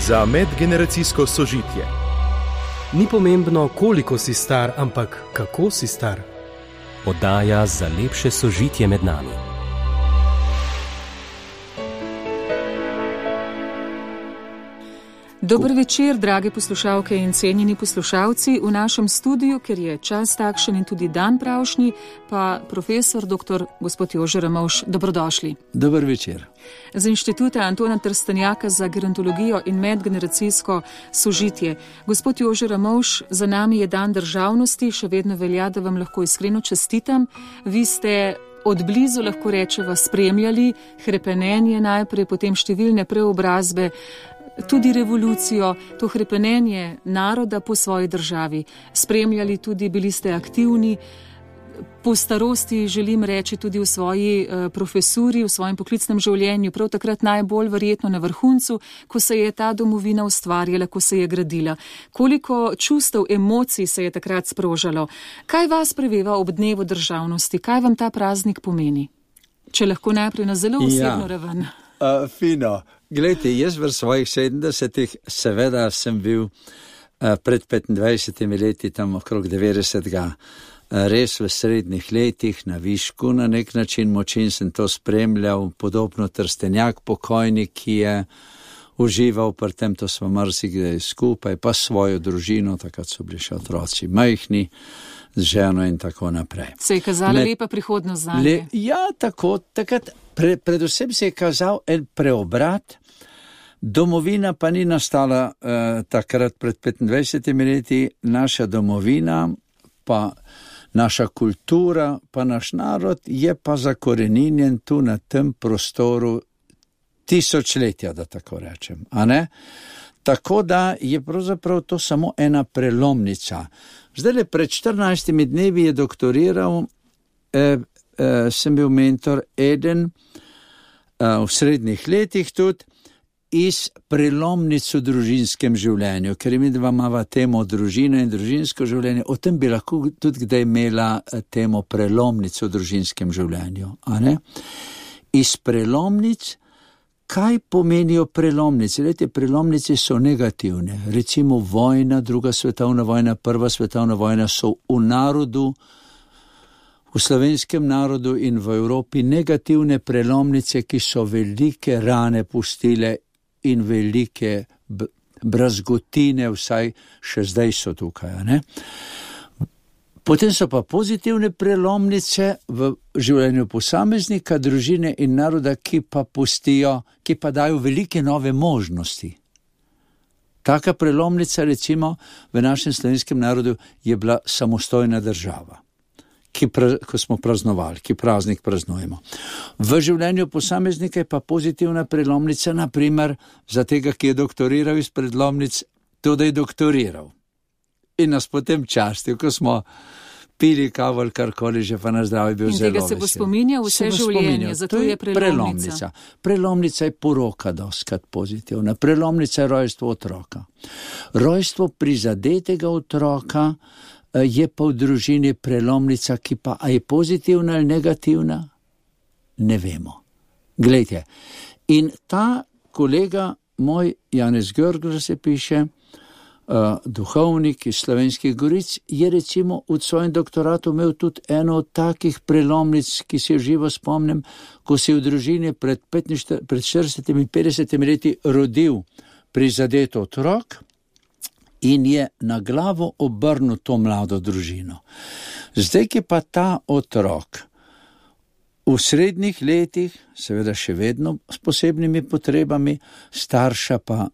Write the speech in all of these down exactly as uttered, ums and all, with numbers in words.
za medgeneracijsko sožitje. Ni pomembno, koliko si star, ampak kako si star. Oddaja za lepše sožitje med nami. Dober večer, drage poslušalke in cenjeni poslušalci. V našem studiu, ker je čas takšen in tudi dan pravšnji, pa profesor doktor gospod Jože Ramovš, dobrodošli. Dober večer. Z Inštituta Antona Trstenjaka za gerontologijo in medgeneracijsko sožitje. Gospod Jože Ramovš, za nami je dan državnosti, še vedno velja, da vam lahko iskreno čestitam. Vi ste od blizu, lahko rečeva, spremljali hrepenenje najprej, potem številne preobrazbe, tudi revolucijo, to hrepenenje naroda po svoji državi. Spremljali tudi, bili ste aktivni, po starosti želim reči tudi v svoji uh, profesuri, v svojem poklicnem življenju, prav takrat najbolj verjetno na vrhuncu, ko se je ta domovina ustvarjala, ko se je gradila. Koliko čustev, emocij se je takrat sprožalo? Kaj vas preveva ob dnevu državnosti? Kaj vam ta praznik pomeni? Če lahko najprej na zelo osebno ja. raven. Uh, fino. Glejte, jaz v svojih sedemdesetih seveda sem bil uh, pred petindvajsetimi leti, tam okrog devetdesetega, uh, res v srednjih letih na višku na nek način močin sem to spremljal, podobno Trstenjak pokojnik, ki je užival pri tem, to smo marsikdaj skupaj, pa svojo družino, takrat so bili še otroci majhni, z ženo in tako naprej. Se je kazala lepa prihodnost za nje? Ja, tako, takrat pre, predvsem se je kazal en preobrat. Domovina pa ni nastala uh, takrat pred petindvajsetimi leti, naša domovina, pa naša kultura, pa naš narod je pa zakoreninjen tu na tem prostoru tisočletja, da tako rečem, a ne? Tako da je pravzaprav to samo ena prelomnica. Zdaj le pred štirinajstimi dnevi je doktoriral, eh, eh, sem bil mentor eden eh, v srednjih letih tudi, iz prelomnic v družinskem življenju, ker mi dva imava temo družina in družinsko življenje, o tem bi lahko tudi kdaj imela temo prelomnic v družinskem življenju, a ne? Iz prelomnic, kaj pomenijo prelomnice? Lejte, prelomnice so negativne, recimo vojna, druga svetovna vojna, prva svetovna vojna so v narodu, v slovenskem narodu in v Evropi negativne prelomnice, ki so velike rane pustile in velike brazgotine, vsaj še zdaj so tukaj, ne? Potem so pa pozitivne prelomnice v življenju posameznika, družine in naroda, ki pa pustijo, ki pa dajo velike nove možnosti. Taka prelomnica, recimo, v našem slovenskem narodu je bila samostojna država, ki pra, ko smo praznovali, ki praznik praznujemo. V življenju posameznika je pa pozitivna prelomnica, naprimer, za tega, ki je doktoriral iz prelomnic, to, da je doktoriral. In nas potem častil, ko smo pili kavo ali karkoli, že pa na zdravje bil zelo vesel. In tega se bo spominjal vse življenje, zato je prelomnica. prelomnica. Prelomnica je poroka doskrat pozitivna, prelomnica je rojstvo otroka. Rojstvo prizadetega otroka je pa v družini prelomnica, ki pa a je pozitivna ali negativna, ne vemo. Glejte, in ta kolega moj, Janez Görgl se piše, uh, duhovnik iz Slovenskih Goric, je recimo v svojem doktoratu imel tudi eno od takih prelomnic, ki se živo spomnim, ko se je v družini pred, pred štiridesetimi, petdesetimi leti rodil prizadet otrok, in je na glavo obrnil to mlado družino. Zdaj, ki pa ta otrok v srednjih letih, seveda še vedno s posebnimi potrebami, starša pa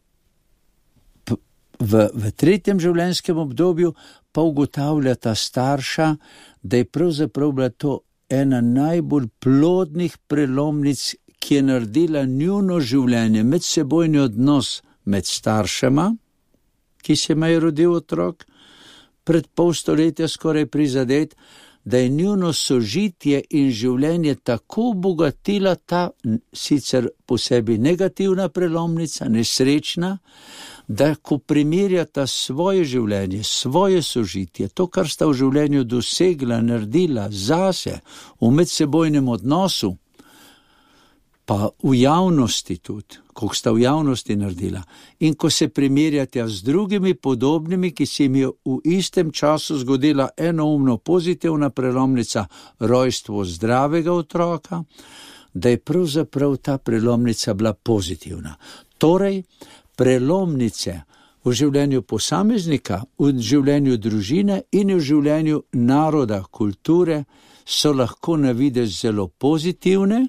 v, v tretjem življenjskem obdobju, pa ugotavlja ta starša, da je pravzaprav bila to ena najbolj plodnih prelomnic, ki je naredila njuno življenje, medsebojni odnos med staršema, ki se me je rodil otrok, pred pol stoletja skoraj prizadet, da je njuno sožitje in življenje tako obogatila ta sicer po sebi negativna prelomnica, nesrečna, da ko primerjata svoje življenje, svoje sožitje, to, kar sta v življenju dosegla, naredila zase v medsebojnem odnosu, pa v javnosti tudi, koliko sta v javnosti naredila. In ko se primerjate z drugimi podobnimi, ki se jim je v istem času zgodila enoumno pozitivna prelomnica, rojstvo zdravega otroka, da je pravzaprav ta prelomnica bila pozitivna. Torej, prelomnice v življenju posameznika, v življenju družine in v življenju naroda, kulture so lahko na videz zelo pozitivne,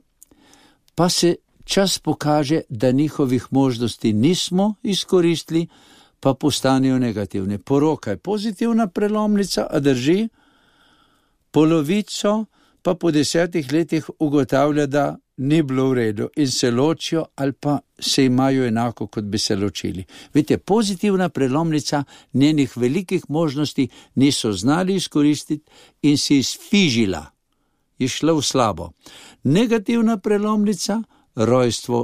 pa se čas pokaže, da njihovih možnosti nismo izkoristili, pa postanejo negativne. Poroka je pozitivna prelomnica, a drži, polovico pa po desetih letih ugotavlja, da ni bilo v redu in se ločijo ali pa se imajo enako, kot bi se ločili. Vidite, pozitivna prelomnica njenih velikih možnosti niso znali izkoristiti in si izfižila, je šla v slabo. Negativna prelomnica, rojstvo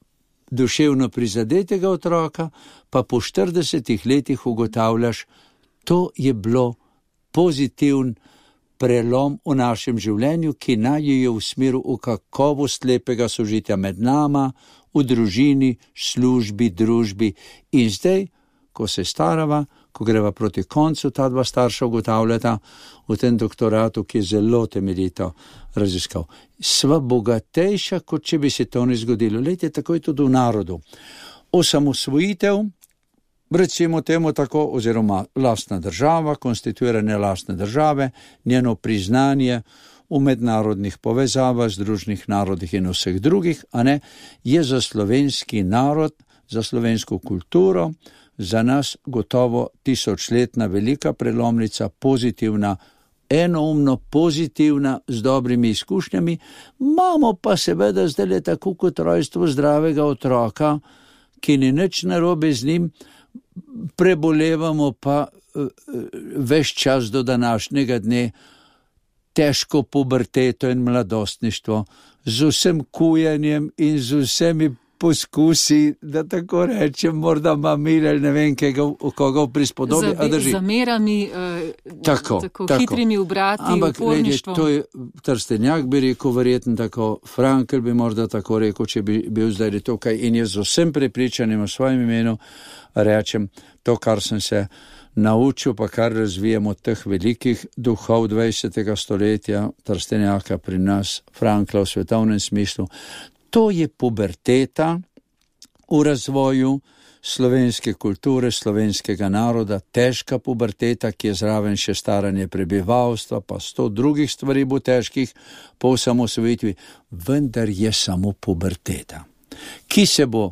duševno prizadetega otroka, pa po štiridesetih letih ugotavljaš, to je bilo pozitivn prelom v našem življenju, ki naj je v smeru v kakovost lepega sožitja med nama, v družini, službi, družbi. In zdaj, ko se starava, ko greva proti koncu, ta dva starša ugotavljata v tem doktoratu, ki je zelo temeljito raziskal. Sva bogatejša, kot če bi se to ne zgodilo. Lejte, tako je tudi v narodu. Osamosvojitev, recimo temu tako, oziroma lastna država, konstituiranje lastne države, njeno priznanje v mednarodnih povezavah, Združenih narodih in vseh drugih, a ne, je za slovenski narod, za slovensko kulturo, za nas gotovo tisočletna velika prelomnica, pozitivna, enoumno pozitivna, z dobrimi izkušnjami. Imamo pa seveda zdaj tako kot rojstvo zdravega otroka, ki ni nič narobe z njim, prebolevamo pa ves čas do današnjega dne težko puberteto in mladostništvo, z vsem kujenjem in z vsemi poskusi, da tako rečem, morda mamile, ne vem, koga v prispodobi, a drži. Zamerami, eh, tako, tako, tako hitrimi obrati, ampak uporništvom. To je Trstenjak bi rekel, verjetno tako, Frankl bi morda tako rekel, če bi bil zdaj tukaj, in jaz z vsem prepričanjem v svojem imenu rečem to, kar sem se naučil, pa kar razvijem od teh velikih duhov dvajsetega stoletja, Trstenjaka pri nas, Frankla v svetovnem smislu. To je puberteta v razvoju slovenske kulture, slovenskega naroda, težka puberteta, ki je zraven še staranje prebivalstva, pa sto drugih stvari bo težkih po osamosvojitvi, vendar je samo puberteta, ki se bo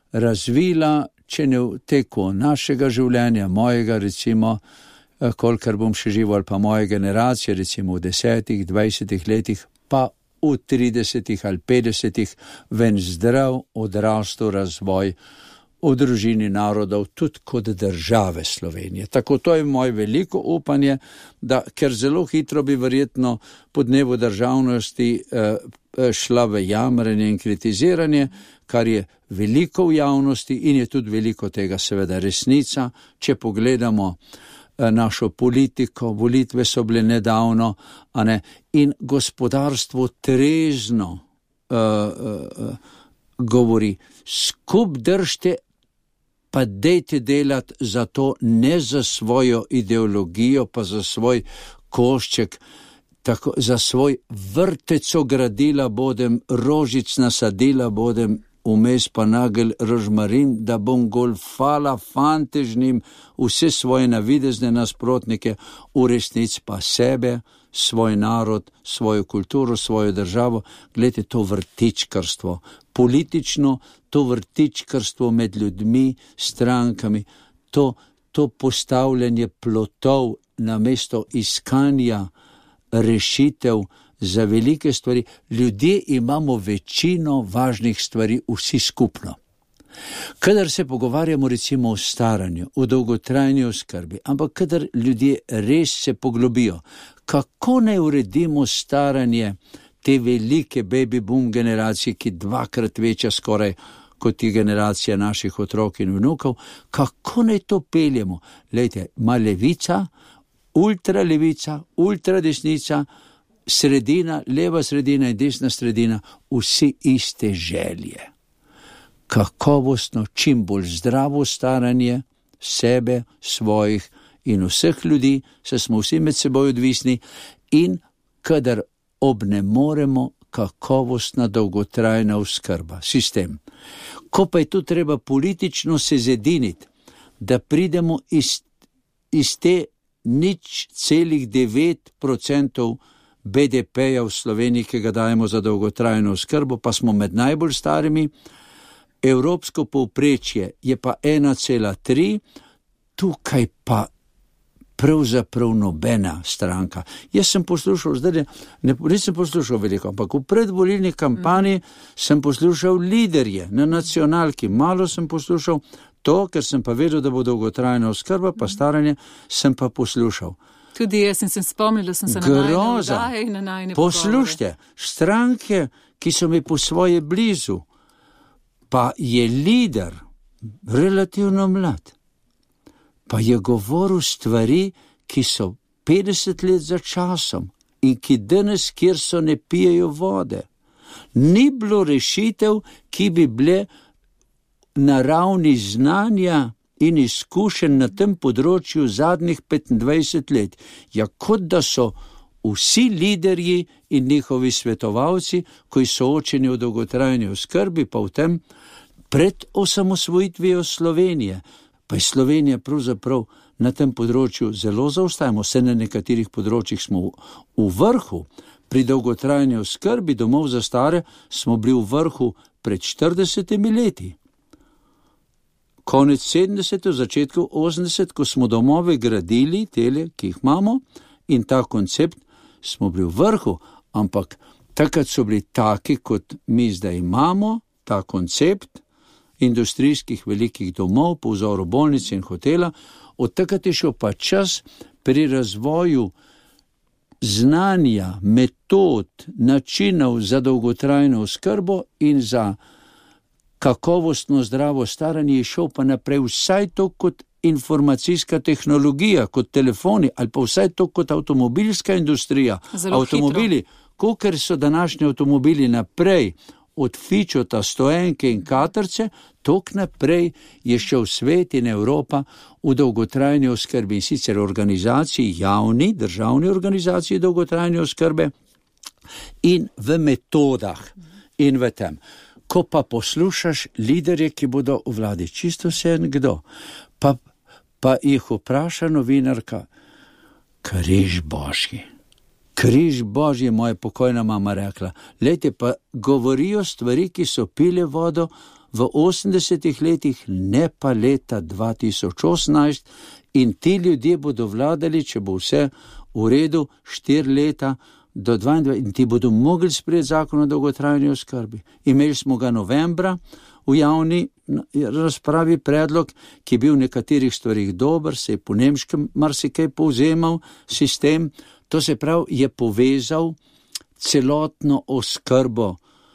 razvila, če ne v teku našega življenja, mojega recimo, kolikor bom še živel, ali pa moje generacije, recimo v desetih, dvajsetih letih, pa v tridesetih ali petdesetih ven zdrav odrastel razvoj v družini narodov, tudi kot države Slovenije. Tako to je moje veliko upanje, da ker zelo hitro bi verjetno po dnevu državnosti eh, šla v jamranje in kritiziranje, kar je veliko v javnosti in je tudi veliko tega seveda resnica, če pogledamo našo politiko, volitve so bile nedavno, a ne, in gospodarstvo trezno uh, uh, govori, skup držte, pa dejte delati za to, ne za svojo ideologijo, pa za svoj košček, tako, za svoj vrtec ogradila bodem, rožic nasadila bodem, vmes pa nagel rožmarin, da bom golfala fantežnim vse svoje navidezne nasprotnike, v resnici pa sebe, svoj narod, svojo kulturo, svojo državo. Glejte, to vrtičkarstvo, politično to vrtičkarstvo med ljudmi, strankami, to, to postavljanje plotov na mesto iskanja rešitev za velike stvari. Ljudje imamo večino važnih stvari vsi skupno. Kadar se pogovarjamo recimo o staranju, o dolgotrajni oskrbi, ampak kadar ljudje res se poglobijo, kako ne uredimo staranje te velike baby boom generacije, ki dvakrat večja skoraj kot je generacija naših otrok in vnukov, kako ne to peljemo? Lejte, ima levica, ultralevica, ultradesnica, sredina, leva sredina in desna sredina, vsi iste želje. Kakovostno, čim bolj zdravo staranje sebe, svojih in vseh ljudi, se smo vsi med seboj odvisni in kadar obnemoremo kakovostna dolgotrajna oskrba, sistem. Ko pa je tu treba politično se zediniti, da pridemo iz, iz te nič celih devet procentov B D P-ja v Sloveniji, ki ga dajemo za dolgotrajno oskrbo, pa smo med najbolj starimi, evropsko povprečje je pa ena cela tri, tukaj pa pravzaprav nobena stranka. Jaz sem poslušal, zdaj ne, nisem poslušal veliko, ampak v predvolilni kampanji mm. sem poslušal liderje na nacionalki, malo sem poslušal to, ker sem pa vedel, da bo dolgotrajna oskrba, pa staranje, sem pa poslušal. Tudi jaz sem se spomnila, sem se Groza. na najne vdaje, na najne Poslušajte, stranke, ki so mi po svoje blizu, pa je lider relativno mlad, pa je govoril stvari, ki so petdeset let za časom in ki danes, kjer so, ne pijejo vode. Ni bilo rešitev, ki bi bile na ravni znanja in izkušenj na tem področju zadnjih petindvajset let. Ja, kot da so vsi liderji in njihovi svetovalci, koji soočeni v dolgotrajni oskrbi, pa v tem pred osamosvojitvijo Slovenije. Pa je Slovenija pravzaprav na tem področju zelo zaostajamo, se na nekaterih področjih smo v, v vrhu. Pri dolgotrajni oskrbi domov za stare smo bili v vrhu pred štiridesetimi leti. Konec sedemdesetih, v začetku osemdesetih, ko smo domove gradili, tele, ki jih imamo, in ta koncept, smo bili v vrhu, ampak takrat so bili taki, kot mi zdaj imamo, ta koncept industrijskih velikih domov, po vzoru bolnice in hotela, od takrat je šel pa čas pri razvoju znanja, metod, načinov za dolgotrajno oskrbo in za kakovostno zdravo staranje, je šel pa naprej vsaj to kot informacijska tehnologija, kot telefoni, ali pa vsaj to kot avtomobilska industrija. Zelo avtomobili, kakor so današnji avtomobili naprej, od fičota, stoenke in katrce, tok naprej je šel svet in Evropa v dolgotrajni oskrbi, in sicer organizaciji, javni, državni organizaciji dolgotrajne oskrbe in v metodah in v tem. Ko pa poslušaš liderje, ki bodo v vladi, čisto vse kdo, pa, pa jih vpraša novinarka, križ Božji. Križ Božji, moja pokojna mama rekla. Lejte, pa govorijo stvari, ki so pile vodo v osemdesetih letih, ne pa leta dva tisoč osemnajst, in ti ljudje bodo vladali, če bo vse v redu, štiri leta do dvaindvajset, in ti bodo mogli sprejeti zakon o dolgotrajni oskrbi. Imeli smo ga novembra v javni razpravi predlog, ki je bil v nekaterih stvarih dober, se je po nemškem marsikaj povzemal sistem. To se pravi, je povezal celotno oskrbo.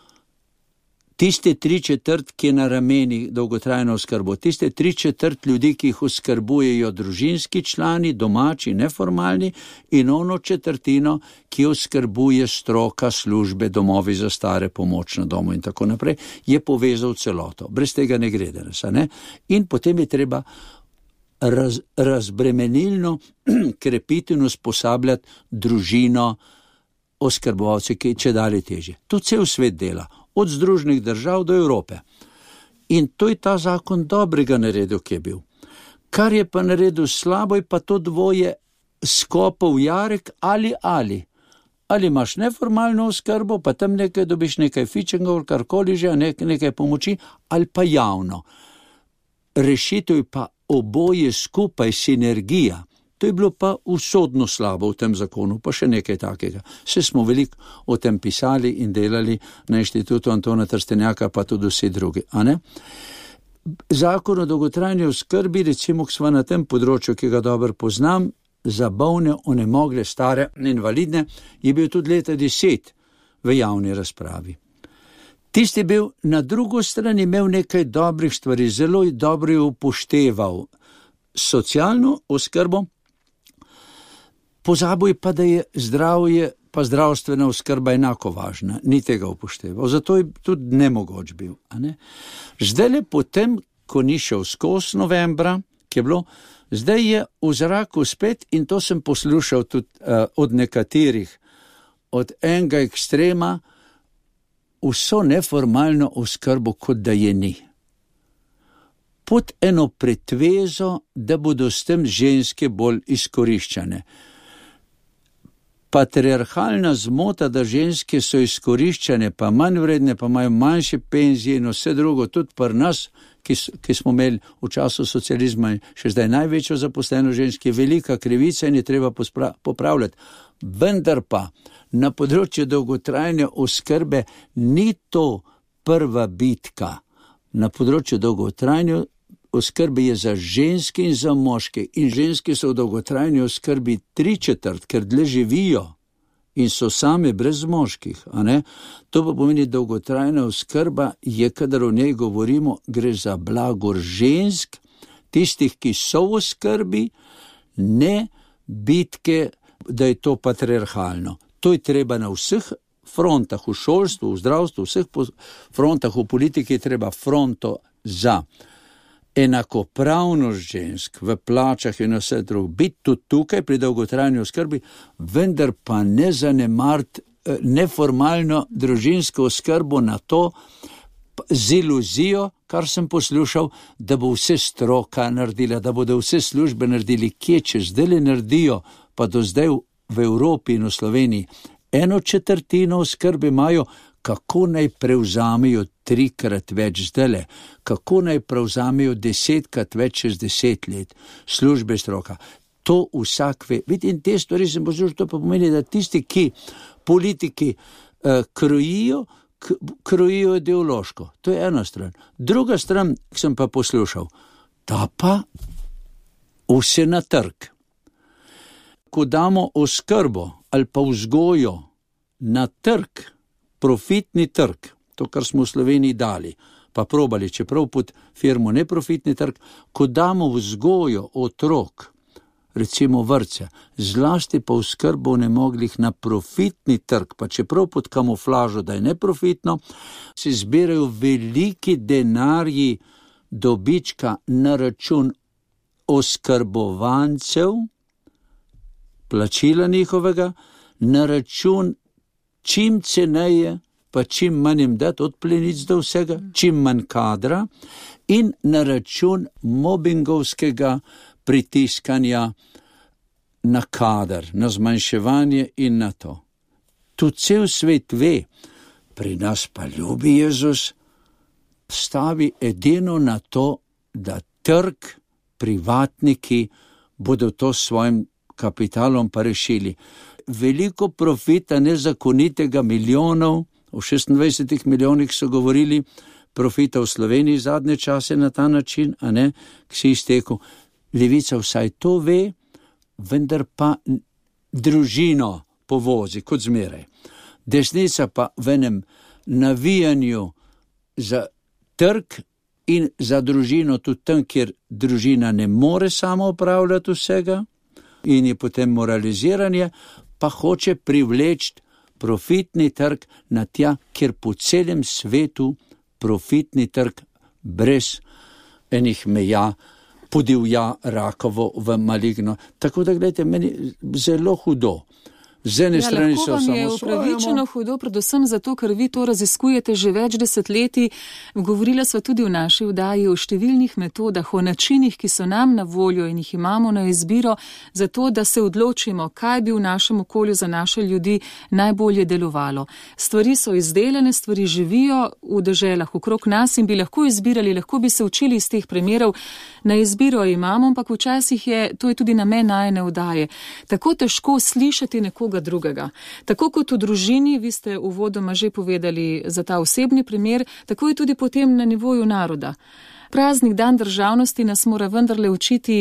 Tiste tri četrt, ki je na rameni dolgotrajno oskrbo, tiste tri četrt ljudi, ki jih oskrbujejo družinski člani, domači, neformalni, in ono četrtino, ki oskrbuje stroka, službe, domovi za stare, pomoč na domu in tako naprej, je povezal celoto. Brez tega ne gre danes, ne? In potem je treba Raz, razbremenilno krepiti in usposabljati družino, oskrbovalce, ki je če dalje težje. To cel svet dela, od Združenih držav do Evrope. In to je ta zakon dobrega naredil, ki je bil. Kar je pa naredil slabo, je pa to dvoje skopov jarek ali ali. Ali imaš neformalno oskrbo, pa tam nekaj dobiš, nekaj fičenga, karkoli že, nekaj, nekaj pomoči, ali pa javno. Rešitev je pa oboje skupaj, sinergija. To je bilo pa usodno slabo v tem zakonu, pa še nekaj takega. Vse smo veliko o tem pisali in delali na Inštitutu Antona Trstenjaka, pa tudi vsi drugi, a ne? Zakon o dolgotrajni oskrbi, recimo, ki smo na tem področju, ki ga dobro poznam, za bolne, onemogle, stare, invalidne, je bil tudi leta deset v javni razpravi. Tisti je bil na drugo stran, imel nekaj dobrih stvari, zelo dobro je upošteval socialno oskrbo, pozabil je pa, da je zdravje pa zdravstvena oskrba enako važna, ni tega upošteval, zato je tudi nemogoč bil. A ne? Zdaj le potem, ko ni šel skozi novembra, ki je bilo, zdaj je v zraku spet, in to sem poslušal tudi uh, od nekaterih, od enega ekstrema, vso neformalno oskrbo, kot da je ni. Pod eno pretvezo, da bodo s tem ženske bolj izkoriščane. Patriarhalna zmota, da ženske so izkoriščane, pa manj vredne, pa imajo manjše penzije in vse drugo, tudi pri nas, ki, ki smo imeli v času socializma in še zdaj največjo zaposleno ženske, velika krivica in je treba pospra- popravljati. Vendar pa na področju dolgotrajne oskrbe ni to prva bitka. Na področju dolgotrajne oskrbe je za ženske in za moške, in ženske so v dolgotrajni oskrbi tri četrt, ker dlje živijo in so same brez moških. A ne? To pa pomeni, dolgotrajna oskrba je, kadar o njej govorimo, gre za blagor žensk, tistih, ki so v oskrbi, ne bitke, da je to patriarhalno. To je treba na vseh frontah, v šolstvu, v zdravstvu, v vseh frontah, v politiki je treba fronto za enakopravnost žensk v plačah in vse drugo. Biti tudi tukaj pri dolgotrajni oskrbi, vendar pa ne zanemariti neformalno družinsko oskrbo na to z iluzijo, kar sem poslušal, da bo vse stroka naredila, da bodo vse službe naredili, kje če zdaj naredijo, pa do zdaj v Evropi in v Sloveniji eno četrtino oskrbe imajo, kako naj prevzamejo trikrat več zdele, kako naj prevzamejo desetkrat več čez deset let službe stroka. To vsak ve. Vidim, te stvari sem poslušal, to pa pomeni, da tisti, ki politiki uh, krojijo, k- krojijo ideološko. To je ena stran. Druga stran, ki sem pa poslušal, ta pa vse na trg. Ko damo oskrbo ali pa vzgojo na trg, profitni trg, to, kar smo v Sloveniji dali, pa probali, čeprav pod firmo neprofitni trg, ko damo vzgojo otrok, recimo vrtce, zlasti pa oskrbo nemoglih na profitni trg, pa čeprav pod kamuflažo, da je neprofitno, se zbirajo veliki denarji dobička na račun oskrbovancev, plačila njihovega, na račun čim ceneje, pa čim manj jim dati od plenic do vsega, čim manj kadra in na račun mobbingovskega pritiskanja na kader, na zmanjševanje in na to. Tu cel svet ve, pri nas pa ljubi Jezus, stavi edino na to, da trg, privatniki bodo to s svojim kapitalom pa rešili. Veliko profita nezakonitega milijonov, v šestindvajsetih milijonih so govorili, profita v Sloveniji zadnje čase na ta način, a ne, ki si iztekel. Levica vsaj to ve, vendar pa družino povozi, kot zmeraj. Desnica pa v enem navijanju za trg in za družino tudi tam, kjer družina ne more samo upravljati vsega in je potem moraliziranje, pa hoče privleči profitni trg na tja, kjer po celem svetu profitni trg brez enih meja podivja rakovo v maligno. Tako da, gledajte, meni zelo hudo. Z ene ja, strani so samo samo je upravičeno hudo, predvsem zato, ker vi to raziskujete že več desetletij. Govorila sva tudi v naši vdaji o številnih metodah, o načinih, ki so nam na voljo in jih imamo na izbiro, zato da se odločimo, kaj bi v našem okolju za naše ljudi najbolje delovalo. Stvari so izdelane, stvari živijo v deželah okrog nas in bi lahko izbirali, lahko bi se učili iz teh primerov. Na izbiro imamo, ampak včasih je, to je tudi namen najine vdaje, tako težko slišati nekoga drugega. Tako kot v družini, vi ste uvodoma že povedali za ta osebni primer, tako je tudi potem na nivoju naroda. Praznik dan državnosti nas mora vendarle učiti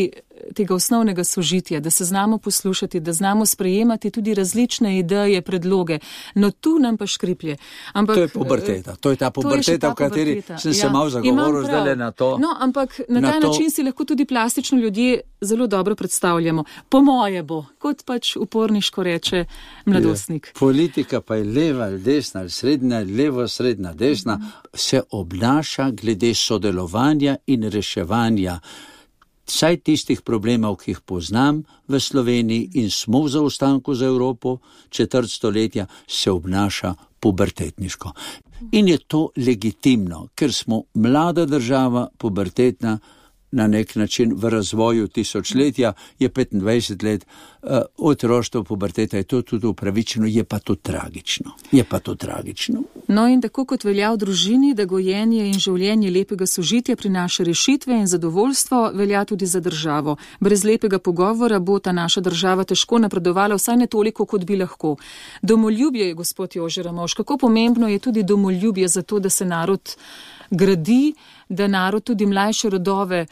tega osnovnega sožitja, da se znamo poslušati, da znamo sprejemati tudi različne ideje, predloge. No tu nam pa škriplje. Ampak, to je puberteta, to je ta puberteta, v kateri sem ja, se malo zagovoril zdaj na to. No, ampak na, na ta to... način si lahko tudi plastično ljudje zelo dobro predstavljamo. Po moje bo, kot pač uporniško reče mladostnik. Je. Politika pa je leva ali desna ali srednja ali levo, srednja, desna, mm. se obnaša glede sodelovanja in reševanja vsaj tistih problemov, ki jih poznam v Sloveniji in smo v zaostanku za Evropo četrt stoletja, se obnaša pubertetniško. In je to legitimno, ker smo mlada država, pubertetna, na nek način v razvoju tisočletja, je petindvajset let, uh, otroštvo, puberteta, je to tudi upravičeno, je pa to tragično. Je pa to tragično. No in tako kot velja v družini, da gojenje in življenje lepega sožitja prinaša rešitve in zadovoljstvo, velja tudi za državo. Brez lepega pogovora bo ta naša država težko napredovala, vsaj ne toliko, kot bi lahko. Domoljubje je, gospod Jože Ramovš, kako pomembno je tudi domoljubje za to, da se narod gradi, da narod tudi mlajše rodove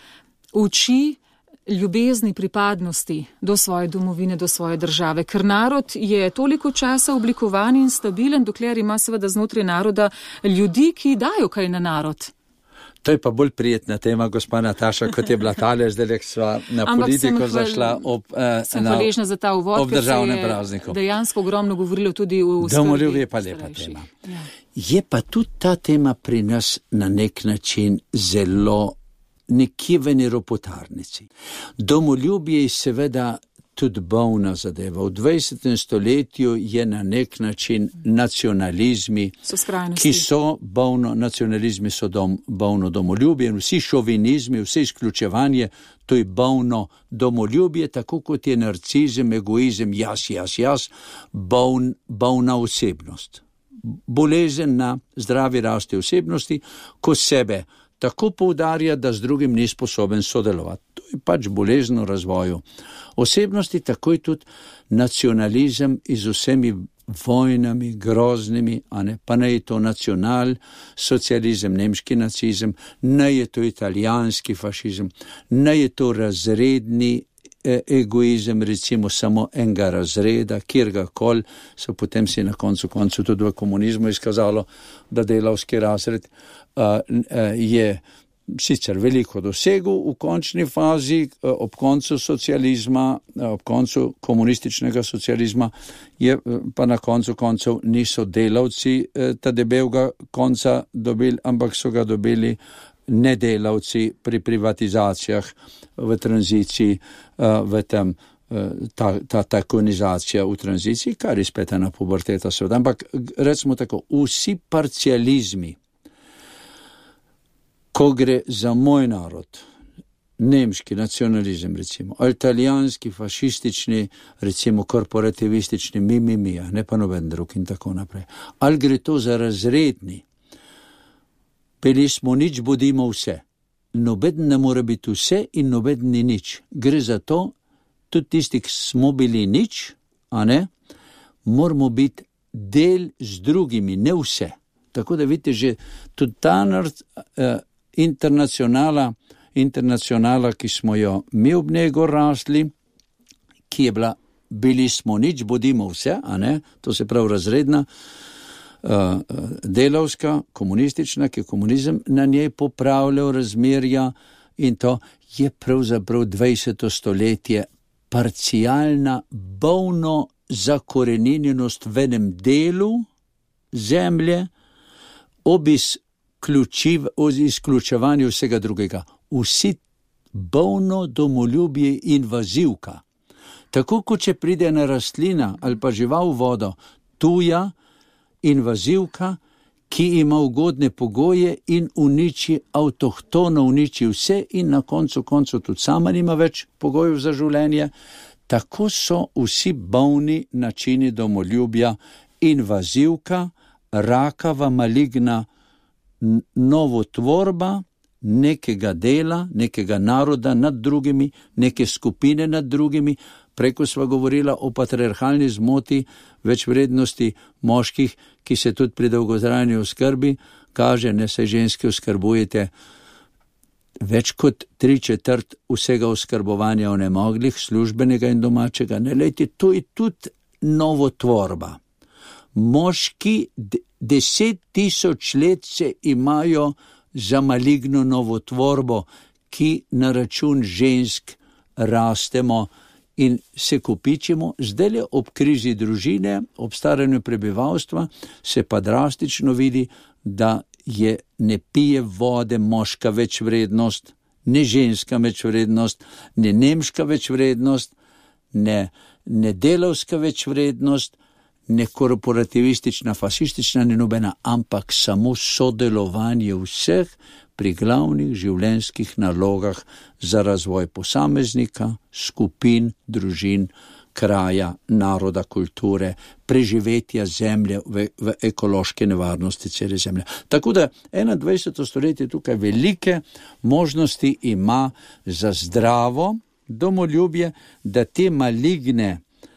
uči ljubezni, pripadnosti do svoje domovine, do svoje države. Ker narod je toliko časa oblikovan in stabilen, dokler ima seveda znotraj naroda ljudi, ki dajo kaj na narod. To je pa bolj prijetna tema, gospa Nataša, kot je bila tale, zdaj sva na Ampak politiko hval... zašla ob, eh, sem hvaležna za ta uvod, ob državnem prazniku. Dejansko ogromno govorilo tudi v skrbi. Domoljubje je pa lepa tema. Ja. Je pa tudi ta tema pri nas na nek način zelo nekje v niropotarnici. Domoljubje je seveda tudi bolna zadeva. V dvajsetem stoletju je na nek način nacionalizmi, ki so bolno, nacionalizmi so dom, bolno domoljubje in vsi šovinizmi, vse izključevanje, to je bolno domoljubje, tako kot je narcizem, egoizem, jaz, jaz, jaz, boln, bolna osebnost. Bolezen na zdravi rasti osebnosti, ko sebe tako poudarja, da z drugim ni sposoben sodelovati. To je pač bolezen v razvoju osebnosti, tako je tudi nacionalizem z vsemi vojnami, groznimi, a ne, pa ne je to nacional, socializem, nemški nacizem, ne je to italijanski fašizem, ne je to razredni egoizem, recimo samo enega razreda, kjergakoli, so potem si na koncu koncu tudi v komunizmu izkazalo, da delavski razred uh, uh, je sicer veliko dosegel v končni fazi, uh, ob koncu socializma, uh, ob koncu komunističnega socializma, je uh, pa na koncu koncev niso delavci uh, ta debelega konca dobili, ampak so ga dobili nedelavci pri privatizacijah v tranziciji, v tem, ta, ta takonizacija v tranziciji, kar je spet ena puberteta seveda. Ampak recimo tako, vsi parcializmi, ko gre za moj narod, nemški nacionalizem recimo, italijanski, fašistični, recimo korporativistični, mi, mi, mi, ne pa noben drug in tako naprej. Ali gre to za razredni? Bili smo nič, bodimo vse. Nobeden ne more biti vse in nobeden ni nič. Gre za to, tudi tisti, ki smo bili nič, a ne, moramo biti del z drugimi, ne vse. Tako da vidite, že tudi ta uh, internacionala, internacionala, ki smo jo mi ob njego rasli, ki je bila, bili smo nič, bodimo vse, a ne, to se pravi razredna, Uh, delavska, komunistična, ki je komunizem na njej popravljal razmerja in to je pravzaprav dvajseto stoletje parcialna, bolno zakoreninjenost v enem delu zemlje ob izključevanju vsega drugega. Vsi bolno domoljubje invazivka. Tako kot če pride na rastlina ali pa žival v vodo, tuja, invazivka, ki ima ugodne pogoje in uniči avtohtono, uniči vse in na koncu koncu tudi sama nima več pogojev za življenje. Tako so vsi bolni načini domoljubja, invazivka, rakava, maligna novotvorba nekega dela, nekega naroda nad drugimi, neke skupine nad drugimi. Preko sva govorila o patriarhalni zmoti večvrednosti moških, ki se tudi pri dolgotrajni oskrbi kaže, ne se ženske oskrbujete več kot tri četrt vsega oskrbovanja onemoglih, službenega in domačega. Ne, lejte, to je tudi novotvorba. Moški deset tisoč let se imajo za maligno novotvorbo, ki na račun žensk rastemo in se kopičimo. Zdaj ob krizi družine, ob staranju prebivalstva, se pa drastično vidi, da je ne pije vode moška več vrednost, ne ženska več vrednost, ne nemška več vrednost, ne, ne delavska več vrednost, ne korporativistična, fasistična, ne nobena, ampak samo sodelovanje vseh pri glavnih življenjskih nalogah za razvoj posameznika, skupin, družin, kraja, naroda, kulture, preživetja zemlje v, v ekološke nevarnosti cele zemlje. Tako da enaindvajseto stoletje tukaj velike možnosti ima za zdravo domoljubje, da te maligne,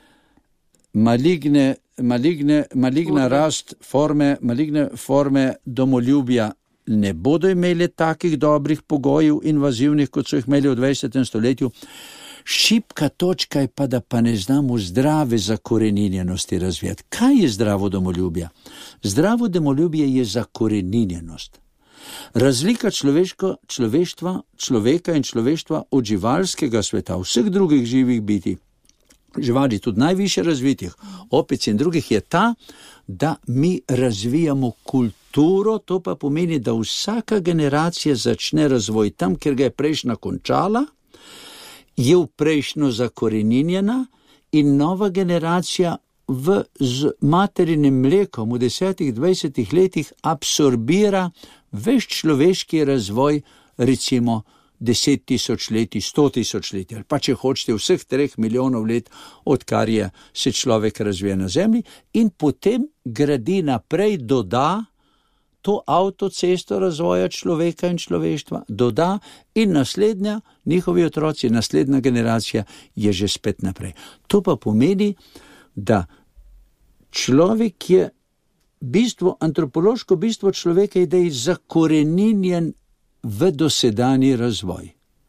maligne, maligne, maligna rast forme, maligne forme domoljubja ne bodo imeli takih dobrih pogojev invazivnih, kot so jih imeli v dvajsetem stoletju. Šipka točka je pa, da pa ne znamo zdrave zakoreninjenosti razvijati. Kaj je zdravo domoljubje? Zdravo domoljubje je zakoreninjenost. Razlika človeško, človeštva, človeka in človeštva od živalskega sveta, vseh drugih živih biti, živali tudi najviše razvitih, opic in drugih, je ta, da mi razvijamo kulturo, to pa pomeni, da vsaka generacija začne razvoj tam, kjer ga je prejšnja končala, je v prejšnjo zakoreninjena in nova generacija v z materinim mlekom v desetih, dvajsetih letih absorbira veš človeški razvoj, recimo deset tisoč leti, sto tisoč leti, ali pa če hočete vseh treh milijonov let, odkar je se človek razvija na zemlji, in potem gradi naprej, doda to avtocesto razvoja človeka in človeštva, doda in naslednja, njihovi otroci, naslednja generacija je že spet naprej. To pa pomeni, da človek je bistvo, antropološko bistvo človeka je, da je zakoreninjen v dosedanji razvoj.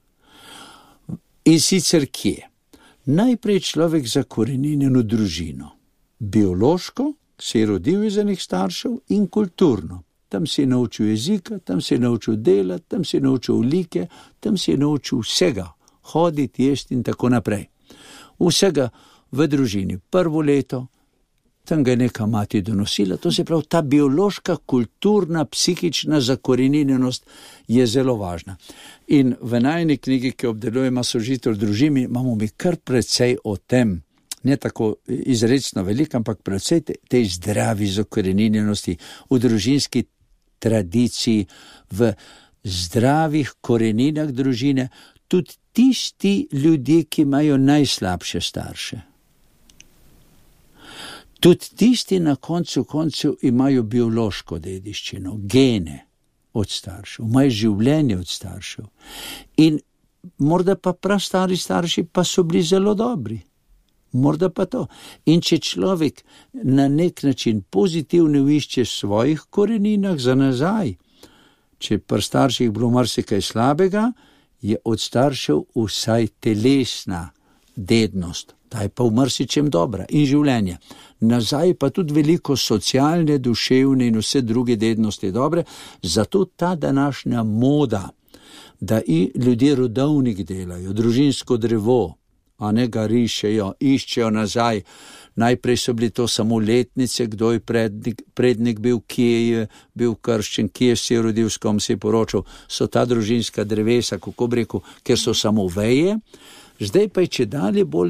In sicer kje? Najprej človek zakoreninjen v družino. Biološko se je rodil iz enih staršev in kulturno. Tam se je naučil jezika, tam se je naučil delati, tam se je naučil like, tam se je naučil vsega, hoditi, jesti in tako naprej. Vsega v družini. Prvo leto, tam ga je neka mati donosila, to se pravi, ta biološka, kulturna, psihična zakoreninjenost je zelo važna. In v najni knjigi, ki obdelujemo sožitev v družini, imamo mi kar precej o tem, ne tako izrecno veliko, ampak precej te, te zdravi zakoreninjenosti v družinski tradiciji, v zdravih koreninah družine, tudi tisti ljudje, ki imajo najslabše starše. Tudi tisti na koncu koncev imajo biološko dediščino, gene od staršev, imajo življenje od staršev. In morda pa prav stari starši pa so bili zelo dobri. Morda pa to. In če človek na nek način pozitivno išče svojih koreninah za nazaj, če pri starših bilo marsikaj slabega, je od staršev vsaj telesna dednost. Ta je pa v marsičem dobra in življenje. Nazaj pa tudi veliko socialne, duševne in vse druge dednosti dobre, zato ta današnja moda, da i ljudje rodovnik delajo, družinsko drevo, a ne ga rišejo, iščejo nazaj. Najprej so bili to samo letnice, kdo je prednik, prednik bil, kje je bil krščen, kje se je rodil, s kom se je poročal, so ta družinska drevesa, kako bi rekel, ker so samo veje. Zdaj pa je če dalje bolj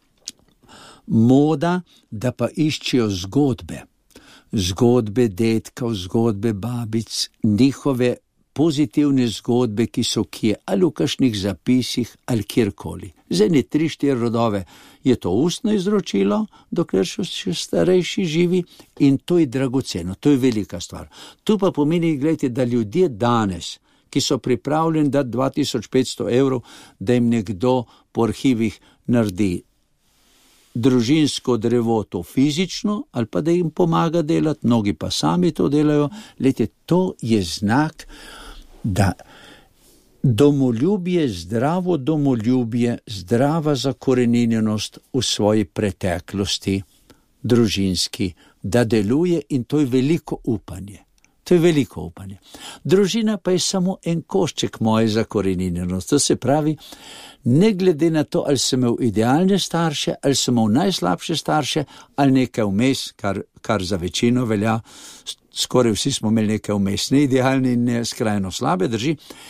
moda, da pa iščejo zgodbe. Zgodbe dedkov, zgodbe babic, njihove pozitivne zgodbe, ki so kje, ali v kakšnih zapisih, ali kjerkoli. Zdaj ne tri, štiri rodove je to ustno izročilo, dokler so še starejši živi, in to je dragoceno, to je velika stvar. To pa pomeni, gledajte, da ljudje danes, ki so pripravljeni dati dva tisoč petsto evrov, da jim nekdo po arhivih naredi družinsko drevo, to fizično, ali pa da jim pomaga delati, mnogi pa sami to delajo. Lejte, to je znak, da domoljubje, zdravo domoljubje, zdrava zakoreninjenost v svoji preteklosti, družinski, da deluje, in to je veliko upanje. To je veliko upanje. Družina pa je samo en košček moje zakoreninjenosti. To se pravi, ne glede na to, ali sem imel idealne starše, ali sem imel najslabše starše, ali nekaj vmes, kar, kar za večino velja, skoraj vsi smo imeli nekaj vmes, ne idealne in ne skrajno slabe, drži.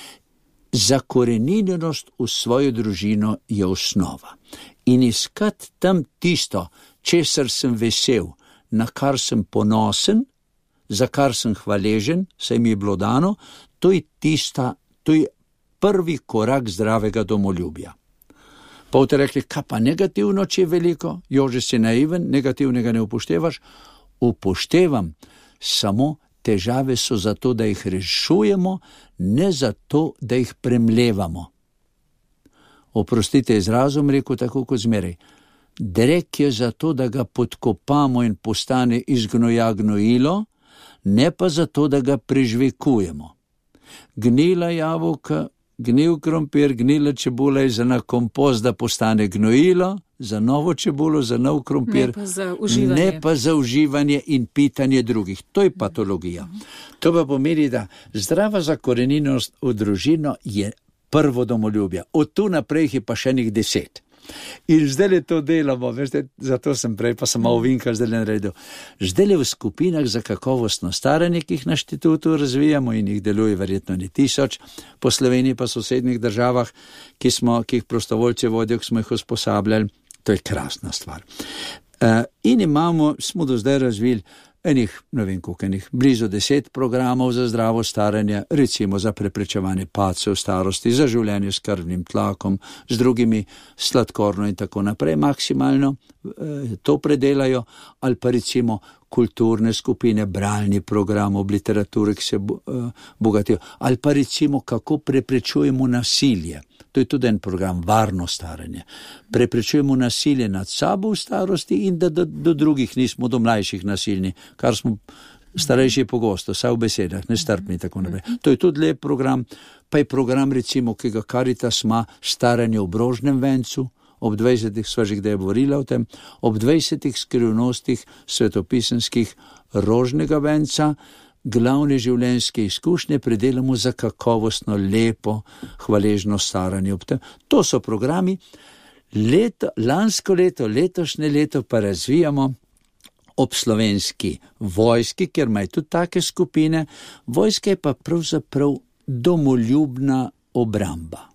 Zakoreninjenost v svojo družino je osnova. In iskati tam tisto, česar sem vesel, na kar sem ponosen, za kar sem hvaležen, saj mi je bilo dano, to je tista, to je prvi korak zdravega domoljubja. Pa boste rekli, kaj pa negativno, če je veliko? Jože, si naiven, negativnega ne upoštevaš? Upoštevam, samo težave so zato, da jih rešujemo, ne zato, da jih premlevamo. Oprostite, izrazom rekel tako kot zmeraj. Drek je zato, da ga podkopamo in postane iz gnoja gnojilo, ne pa zato, da ga prežvekujemo. Gnila jabolka, gnil krompir, gnila čebula je za na kompost, da postane gnojilo, za novo čebulo, za nov krompir, ne pa za uživanje, ne pa za uživanje in pitanje drugih. To je patologija. To pa pomeni, da zdrava zakoreninjenost v družino je prvo domoljubje. Od tu naprej je pa še nek deset. In zdaj le to delamo, veste, zato sem prej, pa sem malo vinka zdaj le naredil. Zdaj le v skupinah za kakovostno staranje, ki jih na inštitutu razvijamo in jih deluje verjetno ne tisoč, po Sloveniji pa sosednjih državah, ki, smo, ki jih prostovoljci vodijo, ki smo jih usposabljali, to je krasna stvar. Uh, in imamo, smo do zdaj razvili enih, ne vem koliko, enih blizu deset programov za zdravo staranje, recimo za preprečevanje padcev starosti, za življenje s krvnim tlakom, z drugimi sladkorno in tako naprej, maksimalno eh, to predelajo, ali pa recimo kulturne skupine, bralni program ob literaturi, ki se eh, bogatijo, ali pa recimo kako preprečujemo nasilje. To je tudi en program, varno staranje. Preprečujemo nasilje nad sabo v starosti in da do, do drugih nismo, do mlajših nasilni, kar smo starejši pogosto, saj v besedah, nestrpni in tako naprej. To je tudi lep program, pa je program recimo, ki ga Karitas ima, staranje v brožnem vencu, ob dvajsetih sva že kdaj govorila o tem, ob dvajsetih skrivnostih svetopisemskih rožnega venca, glavne življenjske izkušnje predelamo za kakovostno, lepo, hvaležno staranje. To so programi. Leto, lansko leto, letošnje leto pa razvijamo ob slovenski vojski, ker imajo tudi take skupine. Vojska je pa pravzaprav domoljubna obramba.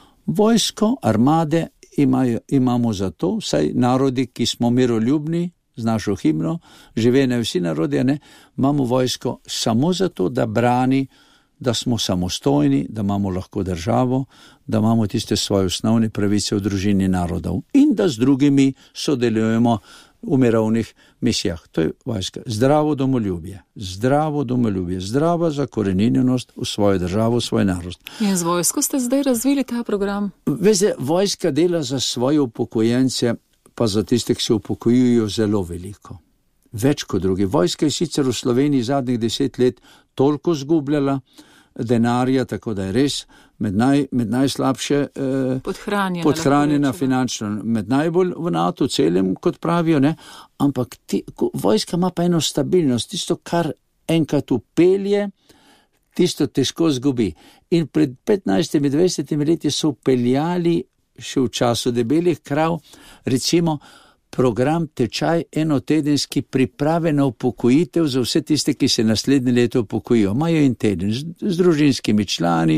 Vojsko, armade imajo, imamo zato, vsaj narodi, ki smo miroljubni, z našo himno, živene vsi narodi, ne, imamo vojsko samo zato, da brani, da smo samostojni, da imamo lahko državo, da imamo tiste svoje osnovne pravice v družini narodov in da z drugimi sodelujemo v mirovnih misijah. To je vojska. Zdravo domoljubje, zdravo domoljubje, zdrava zakoreninjenost v svojo državo, v svoj narod. In z vojsko ste zdaj razvili ta program? Veste, vojska dela za svoje upokojence, pa za tiste, ki se upokojujo, zelo veliko. Več kot drugi. Vojska je sicer v Sloveniji zadnjih deset let toliko zgubljala denarja, tako da je res med, naj, med najslabše eh, podhranjena, podhranjena finančno, med najbolj v NATO celem, kot pravijo, ne? Ampak ti, vojska ima pa eno stabilnost, tisto, kar enkrat upelje, tisto težko zgubi. In pred petnajstimi, dvajsetimi leti so upeljali še v času debelih krav, recimo program tečaj enotedenski priprave na upokojitev za vse tiste, ki se naslednje leto upokojijo. Imajo en teden z, z družinskimi člani,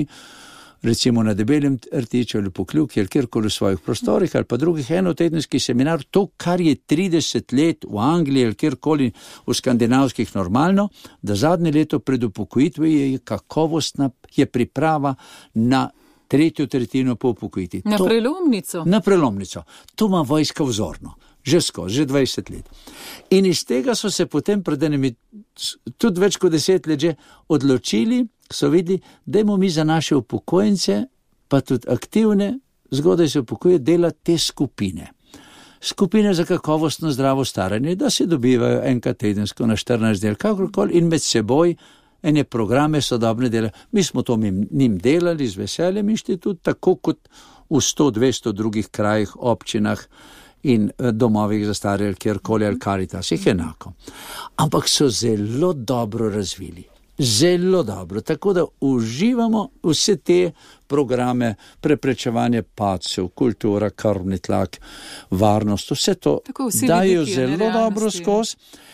recimo na Debelem rtiču ali Pokljuki ali kjerkoli v svojih prostorih, ali pa drugih enotedenski seminar, to, kar je trideset let v Angliji ali kjerkoli v skandinavskih normalno, da zadnje leto pred upokojitvijo je kakovostna, je priprava na tretjo tretjino po upokojiti. Na to, prelomnico. Na prelomnico. To ima vojska vzorno. Že skozi, že dvajset let. In iz tega so se potem pred enimi tudi več kot deset let že odločili, so videli, dajmo mi za naše upokojence, pa tudi aktivne, zgodaj se upokoje, delati te skupine. Skupine za kakovostno zdravo staranje, da se dobivajo enkrat tedensko na štirinajst del, kakorkoli, in med seboj ene programe sodobne dela. Mi smo to njim delali z veseljem inštitut, tako kot v sto dvesto drugih krajih, občinah in domovih za stare, kjerkoli ali Caritas, jih enako. Ampak so zelo dobro razvili. Zelo dobro, tako da uživamo vse te programe, preprečevanje padcev, kultura, krvni tlak, varnost, vse to dajo zelo dobro skozi.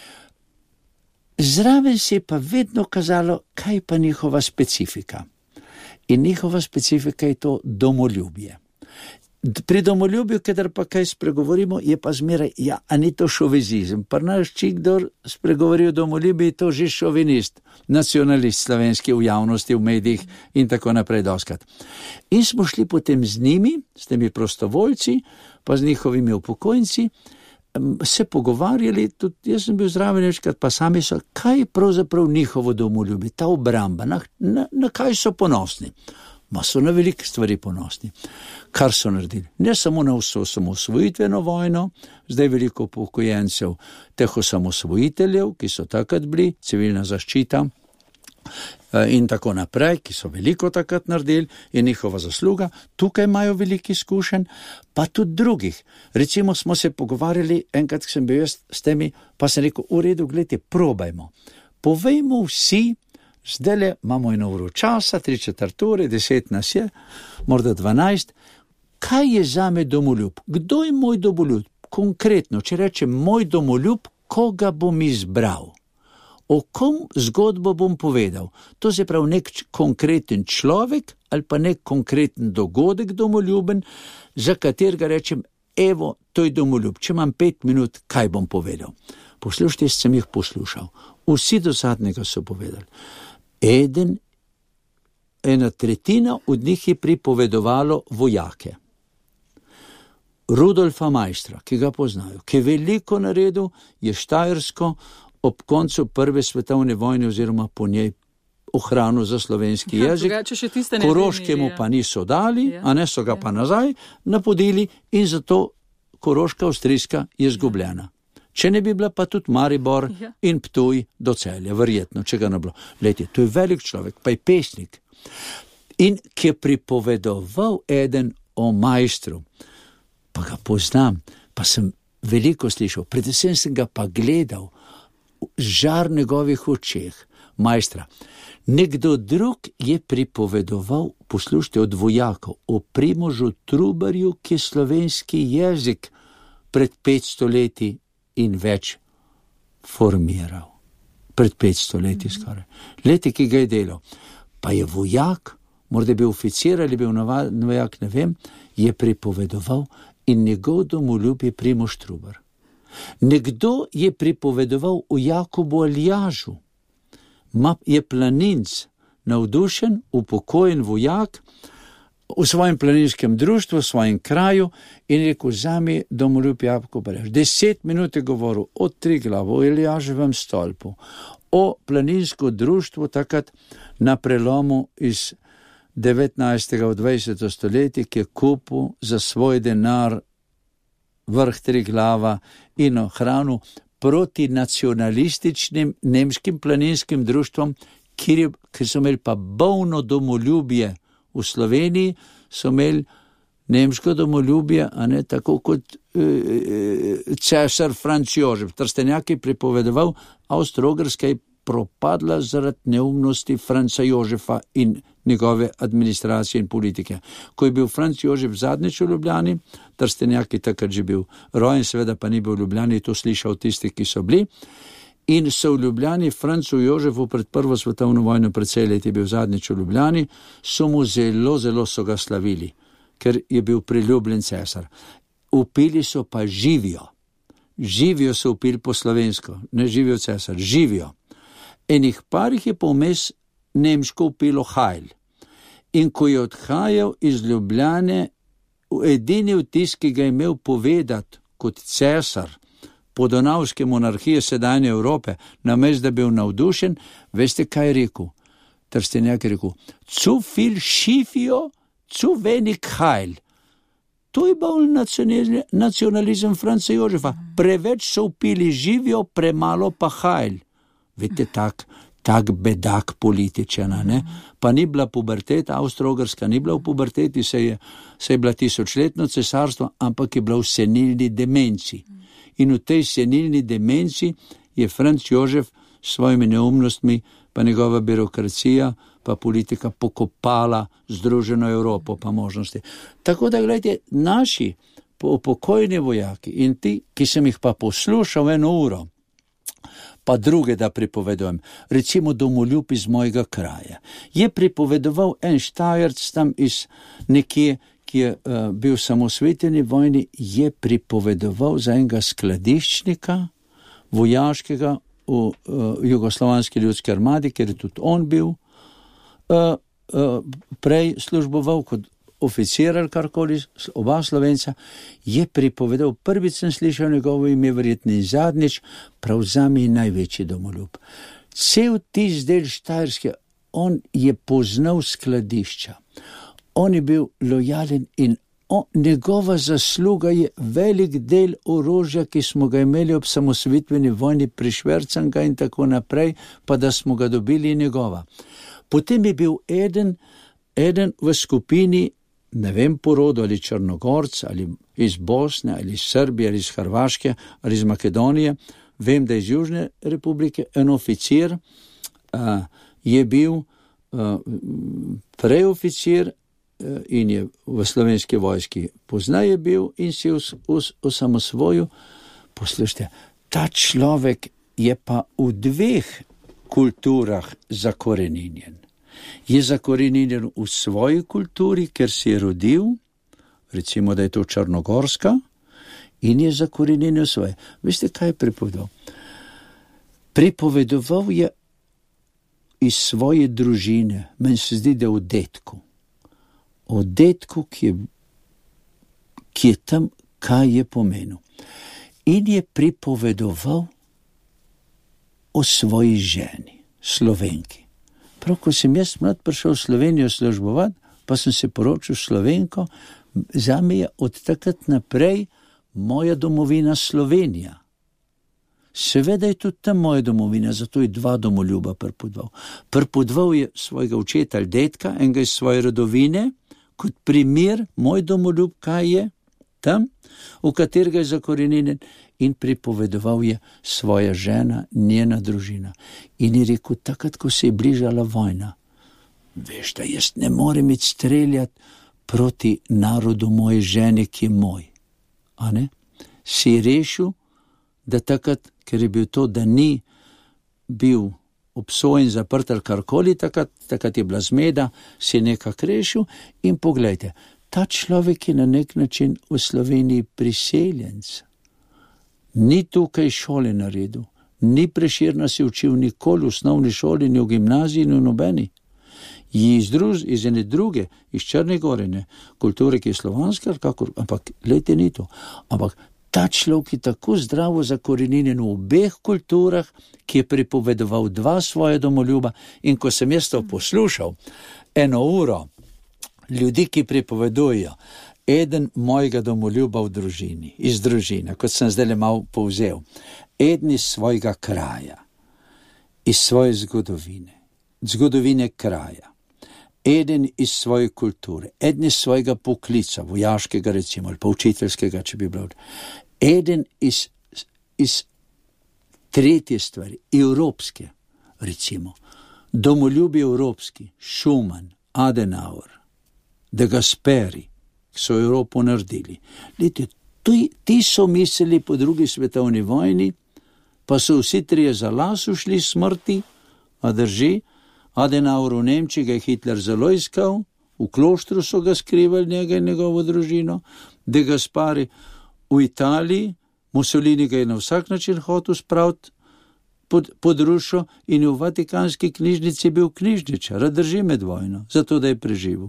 Zraven se je pa vedno kazalo, kaj pa njihova specifika. In njihova specifika je to domoljubje. Pri domoljubju, kadar pa kaj spregovorimo, je pa zmeraj, ja, a ni to šovinizem. Pri nas, če kdor spregovori o domoljubju, je to že šovinist, nacionalist slovenski v javnosti, v medijih in tako naprej doskrat. In smo šli potem z njimi, s temi prostovoljci, pa z njihovimi upokojenci, se pogovarjali, tudi jaz sem bil zraven večkrat, pa sami so, kaj je pravzaprav njihovo domoljubje, ta obramba, na, na, na kaj so ponosni. Ma so na velike stvari ponosni. Kar so naredili? Ne samo na vso osamosvojitveno vojno, zdaj veliko upokojencev teh osamosvojiteljev, ki so takrat bili, civilna zaščita in tako naprej, ki so veliko takrat naredili, je njihova zasluga, tukaj imajo veliki izkušenj, pa tudi drugih. Recimo smo se pogovarjali, enkrat sem bil jaz s temi, pa sem rekel, v redu, gledajte, probajmo. Povejmo vsi, zdajle imamo eno uro časa, tri četrt ure, deset nas je, morda dvanajst, kaj je zame domoljub? Kdo je moj domoljub? Konkretno, če rečem moj domoljub, koga bom izbral? O kom zgodbo bom povedal? To se pravi nek konkreten človek ali pa nek konkreten dogodek domoljuben, za katerega rečem, evo, to je domoljub. Če imam pet minut, kaj bom povedal? Poslušajte, sem jih poslušal. Vsi do zadnjega so povedali. Eden, ena tretjina od njih je pripovedovalo vojake. Rudolfa Maistra, ki ga poznajo, ki je veliko naredil, je Štajersko ob koncu prve svetovne vojne oziroma po njej ohranil za slovenski ja, jezik. Koroškemu pa niso dali, ja, a ne so ga ja. pa nazaj napodili in zato Koroška avstrijska je zgubljena. Če ne bi bila pa tudi Maribor ja. in Ptuj do Celja, verjetno, če ga ne bilo. Lejte, to je velik človek, pa je pesnik. In ki je pripovedoval eden o Maistru, pa ga poznam, pa sem veliko slišal, predvsem sem ga pa gledal, žar njegovih očeh, Maistra. Nekdo drug je pripovedoval, poslušajte, od vojakov, o Primožu Trubarju, ki je slovenski jezik pred petsto leti in več formiral. Pred petsto leti skoraj. Leti, ki ga je delal. Pa je vojak, morda bil oficir ali bil navaden vojak, ne vem, je pripovedoval in njegov domoljub je Primož Trubar. Nekdo je pripovedoval o Jakobu Aljažu. Je planinc, navdušen, upokojen vojak v svojem planinskem društvu, v svojem kraju in rekel, zami domoljub Jakob Aljaž. Deset minut je govoril o Triglavu, o Aljaževem stolpu, o planinsko društvu takrat na prelomu iz devetnajstega v dvajseto stoletje, ki je kupil za svoj denar vrh Triglava in ohranil proti nacionalističnim nemškim planinskim društvom, ki so imeli pa bolno domoljubje v Sloveniji, so imeli nemško domoljubje, a ne tako kot e, cesar Franc Jožef. Trstenjak je pripovedoval, Avstro-Ogrska je propadla zaradi neumnosti Franca Jožefa in njegove administracije in politike. Ko je bil Franc Jožef zadnjič v Ljubljani, Trstenjak je takrat že bil rojen, seveda pa ni bil v Ljubljani, to slišal tisti, ki so bili. In so v Ljubljani Francu Jožefu pred prvo svetovno vojno, precej let je bil zadnjič v Ljubljani, so mu zelo, zelo so ga slavili, ker je bil priljubljen cesar. Upili so pa živijo. Živijo so upili po slovensko, ne živijo cesar, živijo. Enih parih je pa vmes nemško upilo Heil. In ko je odhajal iz Ljubljane, edini vtis, ki ga je imel povedati kot cesar podonavske monarhije sedajne Evrope, namesto da bil navdušen, veste, kaj je rekel? Trstenjak je rekel, zu viel schiefio, zu wenig Heil. To je bil nacionalizem Franca Jožefa. Preveč so upili živijo, premalo pa Heil. Veste, tak, tak bedak političen, ne? Pa ni bila puberteta, Avstro-Ogrska ni bila v puberteti, se je, se je bila tisočletno cesarstvo, ampak je bila v senilni demenci. In v tej senilni demenci je Franc Jožef s svojimi neumnostmi, pa njegova birokracija, pa politika pokopala Združeno Evropo, pa možnosti. Tako da, gledajte, naši pokojni vojaki in ti, ki sem jih pa poslušal eno uro, pa druge da pripovedujem, recimo domoljub iz mojega kraja, je pripovedoval en Štajerc tam iz nekje, ki je uh, bil v samosveteni vojni, je pripovedoval za enega skladiščnika vojaškega v uh, jugoslovanski ljudski armadi, ker je tudi on bil uh, uh, prej služboval kot oficir ali karkoli, oba Slovenca, je pripovedal, prvič sem slišal njegovo ime, verjetno in zadnjič, pravzami največji domoljub. Cel tisti del Štajerske, on je poznal skladišča, on je bil lojalen in on, njegova zasluga je velik del orožja, ki smo ga imeli ob samosvojitveni vojni, prišvercan ga in tako naprej, pa da smo ga dobili njegova. Potem je bil eden, eden v skupini, ne vem porodu, ali Črnogorc, ali iz Bosne, ali iz Srbije, ali iz Hrvaške, ali iz Makedonije, vem, da iz Južne republike, en oficir uh, je bil uh, prej oficir uh, in je v slovenski vojski poznaje bil in si osamosvojil. Poslušajte, ta človek je pa v dveh kulturah zakoreninjen. Je zakoreninjen v svoji kulturi, ker si je rodil, recimo, da je to Črnogorska, in je zakoreninjen v svoje. Veste, kaj je pripovedoval? Pripovedoval je iz svoje družine, meni se zdi, da o detku. O detku, ki je, ki je tam, kaj je pomenil. In je pripovedoval o svoji ženi, Slovenki. Prav, ko sem jaz mlad prišel v Slovenijo službovati, pa sem se poročil s Slovenko, zame je od takrat naprej moja domovina Slovenija. Seveda je tudi tam moja domovina, zato je dva domoljuba pripodval. Pripodval je svojega očeta ali detka, enega iz svoje rodovine, kot primer, moj domoljub, kaj je tam, v katerega je zakoreninjen, in pripovedoval je svoja žena, njena družina. In je rekel, takrat, ko se je bližala vojna, veš, da jaz ne morem iti streljati proti narodu moje žene, ki je moj. A ne? Si rešil, da takrat, ker je bil to, da ni bil obsojen, zaprt ali karkoli, takrat, takrat je bila zmeda, si nekako rešil in poglejte, ta človek je na nek način v Sloveniji priseljenc. Ni tukaj šole naredil, ni Prešerna se učil nikoli v osnovni šoli, ni v gimnaziji, ni v nobeni. Iz, druz, iz ene druge, iz Črne Gore, ne, kulture, ki je slovanska, kakor, ampak lejte ni to. Ampak ta človek je tako zdravo zakoreninjen v obeh kulturah, ki je pripovedoval dva svoje domoljuba, in ko sem jaz to poslušal, eno uro, ljudi, ki pripovedujejo, eden mojega domoljuba v družini, iz družine, kot sem zdaj le malo povzel, eden iz svojega kraja, iz svoje zgodovine, zgodovine kraja, eden iz svoje kulture, eden iz svojega poklica, vojaškega recimo, ali pa učiteljskega, če bi bilo, eden iz, iz tretje stvari, evropske, recimo, domoljubi evropski, Schumann, Adenauer, De Gasperi, ki so Evropo naredili. Lete, ti, ti so mislili po drugi svetovni vojni, pa so vsi trije za las ušli smrti, a drži, Adenauer v Nemčiji ga je Hitler zelo iskal, v kloštru so ga skrivali njega in njegovo družino, De Gasperi v Italiji, Mussolini ga je na vsak način hotel spraviti pod, pod rušo in v Vatikanski knjižnici bil knjižničar, a drži med vojno, zato da je preživel.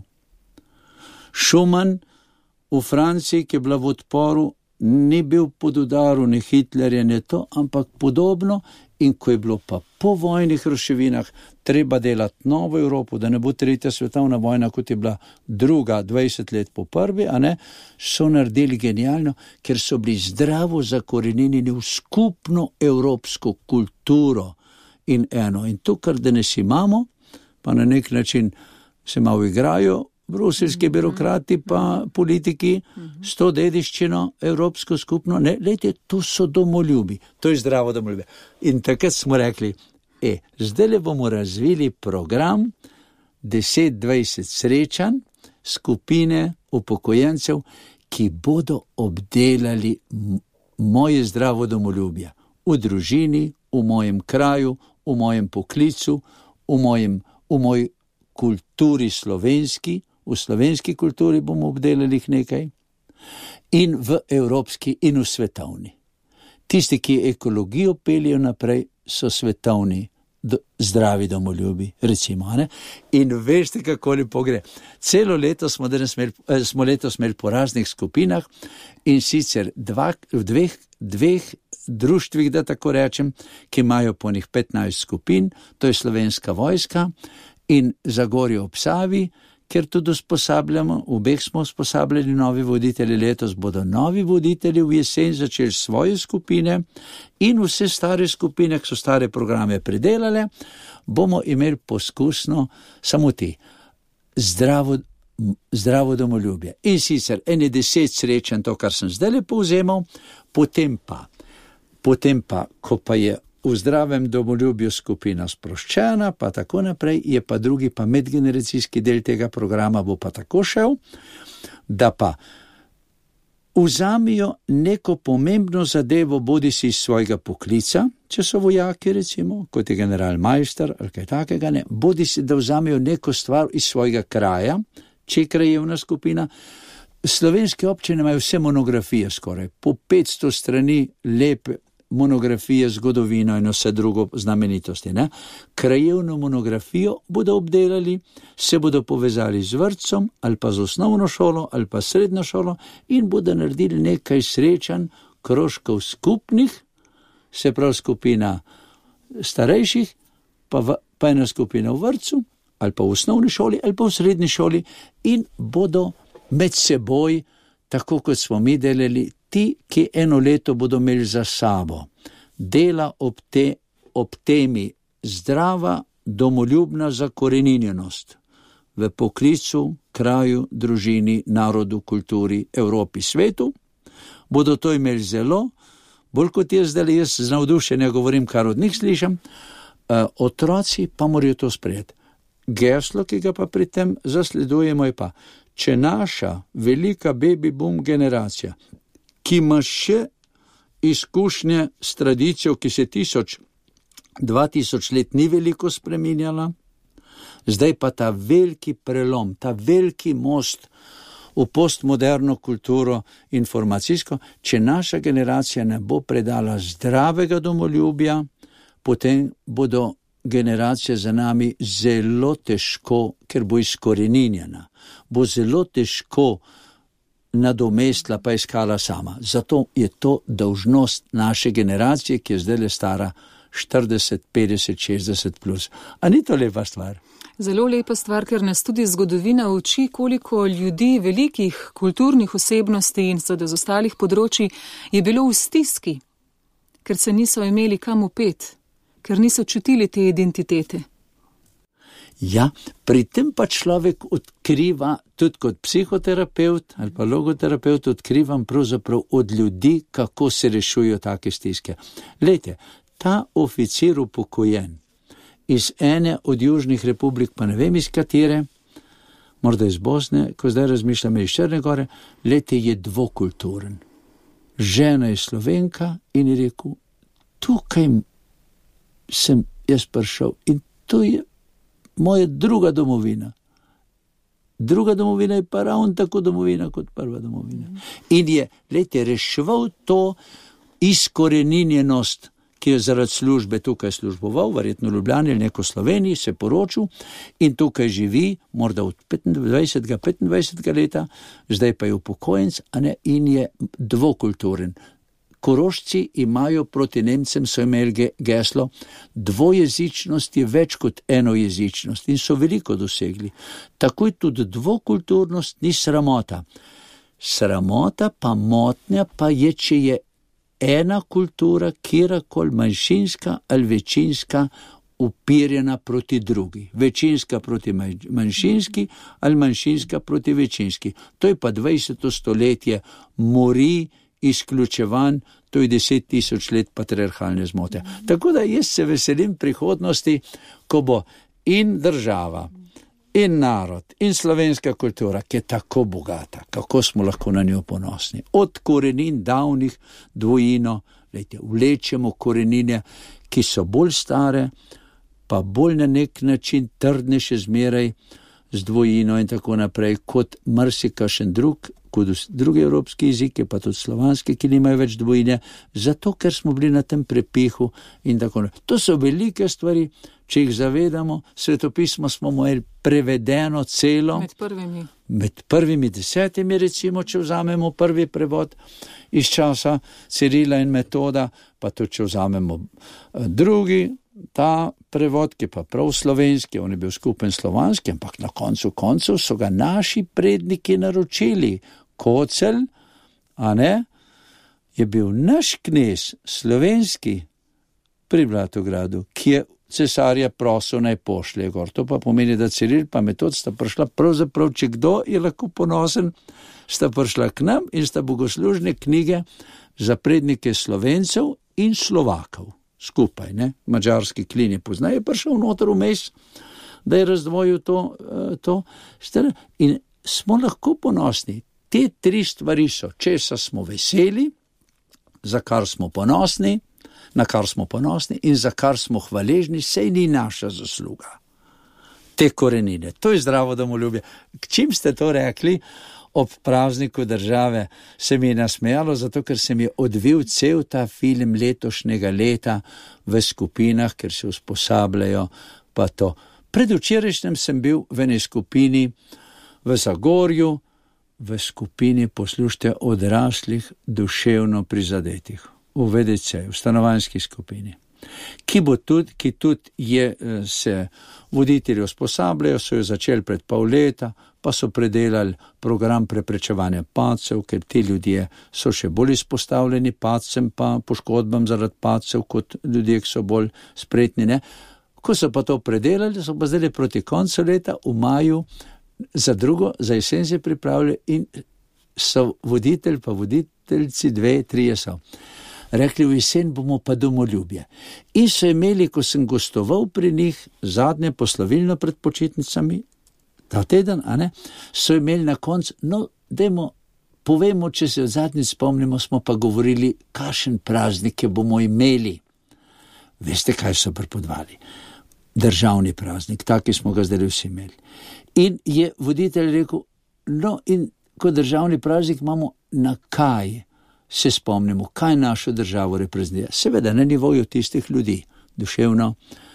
Schumann v Franciji, ki je bila v odporu, ni bil pod udaru ne Hitlerja, ne to, ampak podobno, in ko je bilo pa po vojnih ruševinah treba delati novo Evropo, da ne bo tretja svetovna vojna, kot je bila druga, dvajset let po prvi, a ne, so naredili genialno, ker so bili zdravo zakorenjeni v skupno evropsko kulturo in eno. In to, kar danes imamo, pa na nek način se malo igrajo bruseljski birokrati pa politiki s to dediščino evropsko skupno. Ne, lejte, to so domoljubi, to je zdravo domoljubje. In takrat smo rekli, e, zdaj le bomo razvili program deset dvajset srečanj skupine upokojencev, ki bodo obdelali moje zdravo domoljubje v družini, v mojem kraju, v mojem poklicu, v, mojem, v moji kulturi slovenski, v slovenski kulturi bomo obdelali nekaj in v evropski in v svetovni. Tisti, ki ekologijo peljejo naprej, so svetovni do, zdravi domoljubi, recimo. Ne? In veste, kako lepo gre. Celo leto smo, imeli, smo letos imeli po raznih skupinah in sicer dva, v dveh, dveh društvih, da tako rečem, ki imajo po njih petnajst skupin, to je Slovenska vojska in Zagorje ob Savi, ker tudi usposabljamo, obeh smo usposabljali novi voditelji, letos bodo novi voditelji v jesen začeli svoje skupine in vse stare skupine, ki so stare programe predelale, bomo imeli poskusno samo ti zdravo, zdravo domoljubje. In sicer ene deset srečanj, to, kar sem zdaj le povzemal, potem pa, potem pa, ko pa je v zdravem domoljubju skupina sproščena, pa tako naprej, je pa drugi, pa medgeneracijski del tega programa bo pa tako šel, da pa vzamijo neko pomembno zadevo, bodi si iz svojega poklica, če so vojaki recimo, kot je generalmajster ali kaj takega, ne, bodi si, da vzamijo neko stvar iz svojega kraja, če je krajevna skupina. Slovenske občine imajo vse monografije skoraj, po petsto strani lepe monografije, zgodovino in vse drugo znamenitosti. Ne? Krajevno monografijo bodo obdelali, se bodo povezali z vrtcem ali pa z osnovno šolo ali pa srednjo šolo in bodo naredili nekaj srečanj, krožkov skupnih, se pravi skupina starejših, pa, v, pa ena skupina v vrtcu ali pa v osnovni šoli ali pa v srednji šoli in bodo med seboj, tako kot smo mi delali, ti, ki eno leto bodo imeli za sabo dela ob, te, ob temi zdrava domoljubna zakoreninjenost v poklicu, kraju, družini, narodu, kulturi, Evropi, svetu, bodo to imeli zelo, bolj kot jaz zdaj, jaz z navdušenja govorim, kar od njih slišam, uh, otroci pa morajo to sprejeti. Geslo, ki ga pa pri tem zasledujemo, je pa, če naša velika baby boom generacija, ki ima še izkušnje s tradicijo, ki se tisoč, dva tisoč let ni veliko spreminjala, zdaj pa ta veliki prelom, ta veliki most v postmoderno kulturo informacijsko, če naša generacija ne bo predala zdravega domoljubja, potem bodo generacije za nami zelo težko, ker bo izkoreninjena, bo zelo težko nadomestila pa iskala sama. Zato je to dolžnost naše generacije, ki je zdaj le stara štirideset, petdeset, šestdeset plus. A ni to lepa stvar? Zelo lepa stvar, ker nas tudi zgodovina uči, koliko ljudi, velikih kulturnih osebnosti in z ostalih področji je bilo v stiski, ker se niso imeli kam upet, ker niso čutili te identitete. Ja, pri tem pa človek odkriva, tudi kot psihoterapeut ali pa logoterapeut, odkrivam pravzaprav od ljudi, kako se rešujo take stiske. Lejte, ta oficir upokojen iz ene od južnih republik, pa ne vem iz katere, morda iz Bosne, ko zdaj razmišljam iz Črne gore, lejte, je dvokulturen. Žena je Slovenka in je rekel, tukaj sem jaz prišel in to je moja druga domovina. Druga domovina je pa ravno tako domovina kot prva domovina. In je, lejte, reševal to izkoreninjenost, ki je zaradi službe tukaj služboval, verjetno v Ljubljani ali neko Sloveniji, se poročil in tukaj živi, morda od petindvajsetega, petindvajsetega leta, zdaj pa je upokojenec, a ne, in je dvokulturen. Korošci imajo proti Nemcem, so imeli geslo, dvojezičnost je več kot enojezičnost in so veliko dosegli. Tako je tudi dvokulturnost ni sramota. Sramota pa motnja pa je, če je ena kultura, kjerakoli manjšinska ali večinska, upirjena proti drugi. Večinska proti manjšinski ali manjšinska proti večinski. To je pa dvajseto stoletje mori, izključevan, to je deset tisoč let patriarhalne zmote. Tako da jaz se veselim prihodnosti, ko bo in država, in narod, in slovenska kultura, ki je tako bogata, kako smo lahko na njo ponosni. Od korenin davnih dvojino, lejte, vlečemo korenine, ki so bolj stare, pa bolj na nek način trdne še zmeraj z dvojino in tako naprej, kot marsikakšen drug, kot drugi evropski jeziki, pa tudi slovanski, ki nimajo več dvojine, zato ker smo bili na tem prepihu in tako naprej. To so velike stvari, če jih zavedamo. Svetopismo smo imeli prevedeno celo. Med prvimi. Med prvimi desetimi, recimo, če vzamemo prvi prevod iz časa Cirila in Metoda, pa tudi če vzamemo drugi, ta prevod, ki pa prav slovenski, on je bil skupen slovanski, ampak na koncu koncev so ga naši predniki naročili. Kocelj, a ne, je bil naš knez slovenski pri Blatogradu, ki je cesarja prosil naj pošlje gor. To pa pomeni, da Ciril pa Metod sta prišla, pravzaprav, če kdo je lahko ponosen, sta prišla k nam in sta bogoslužne knjige za prednike Slovencev in Slovakov. Skupaj, ne, mađarski klin je poznaj, je prišel noter vmes, da je razdvojil to, to. In smo lahko ponosni. Te tri stvari so, česa smo veseli, za kar smo ponosni, na kar smo ponosni in za kar smo hvaležni, sej ni naša zasluga. Te korenine, to je zdravo domoljubje. K čim ste to rekli? Ob prazniku države se mi je nasmejalo, zato ker se mi je odvil cel ta film letošnjega leta v skupinah, ker se usposabljajo, pa to. Predvčerajšnjem sem bil v eni skupini v Zagorju, v skupini, poslušajte, odraslih duševno prizadetih, v V D C, v stanovanjski skupini, ki bo tudi, ki tudi je, se voditelji usposabljajo, so jo začeli pred pol leta, pa so predelali program preprečevanja padcev, ker ti ljudje so še bolj izpostavljeni padcem pa poškodbam zaradi padcev, kot ljudje, ki so bolj spretni, ne. Ko so pa to predelali, so pa zdaj proti koncu leta, v maju, za drugo, za jesen se pripravljali in so voditelj, pa voditeljci, dve, trije so. Rekli, v jesen bomo pa domoljubje. In so imeli, ko sem gostoval pri njih, zadnje poslovilno pred počitnicami, ta teden, a ne, so imeli na koncu, no, dajmo, povemo, če se od zadnji spomnimo, smo pa govorili, kakšen praznik bomo imeli. Veste, kaj so prepodvali? Državni praznik, taki smo ga zdaj vsi imeli. In je voditelj rekel, no, in ko državni praznik imamo, na kaj se spomnimo, kaj našo državo reprezentira. Seveda na nivoju tistih ljudi, duševno,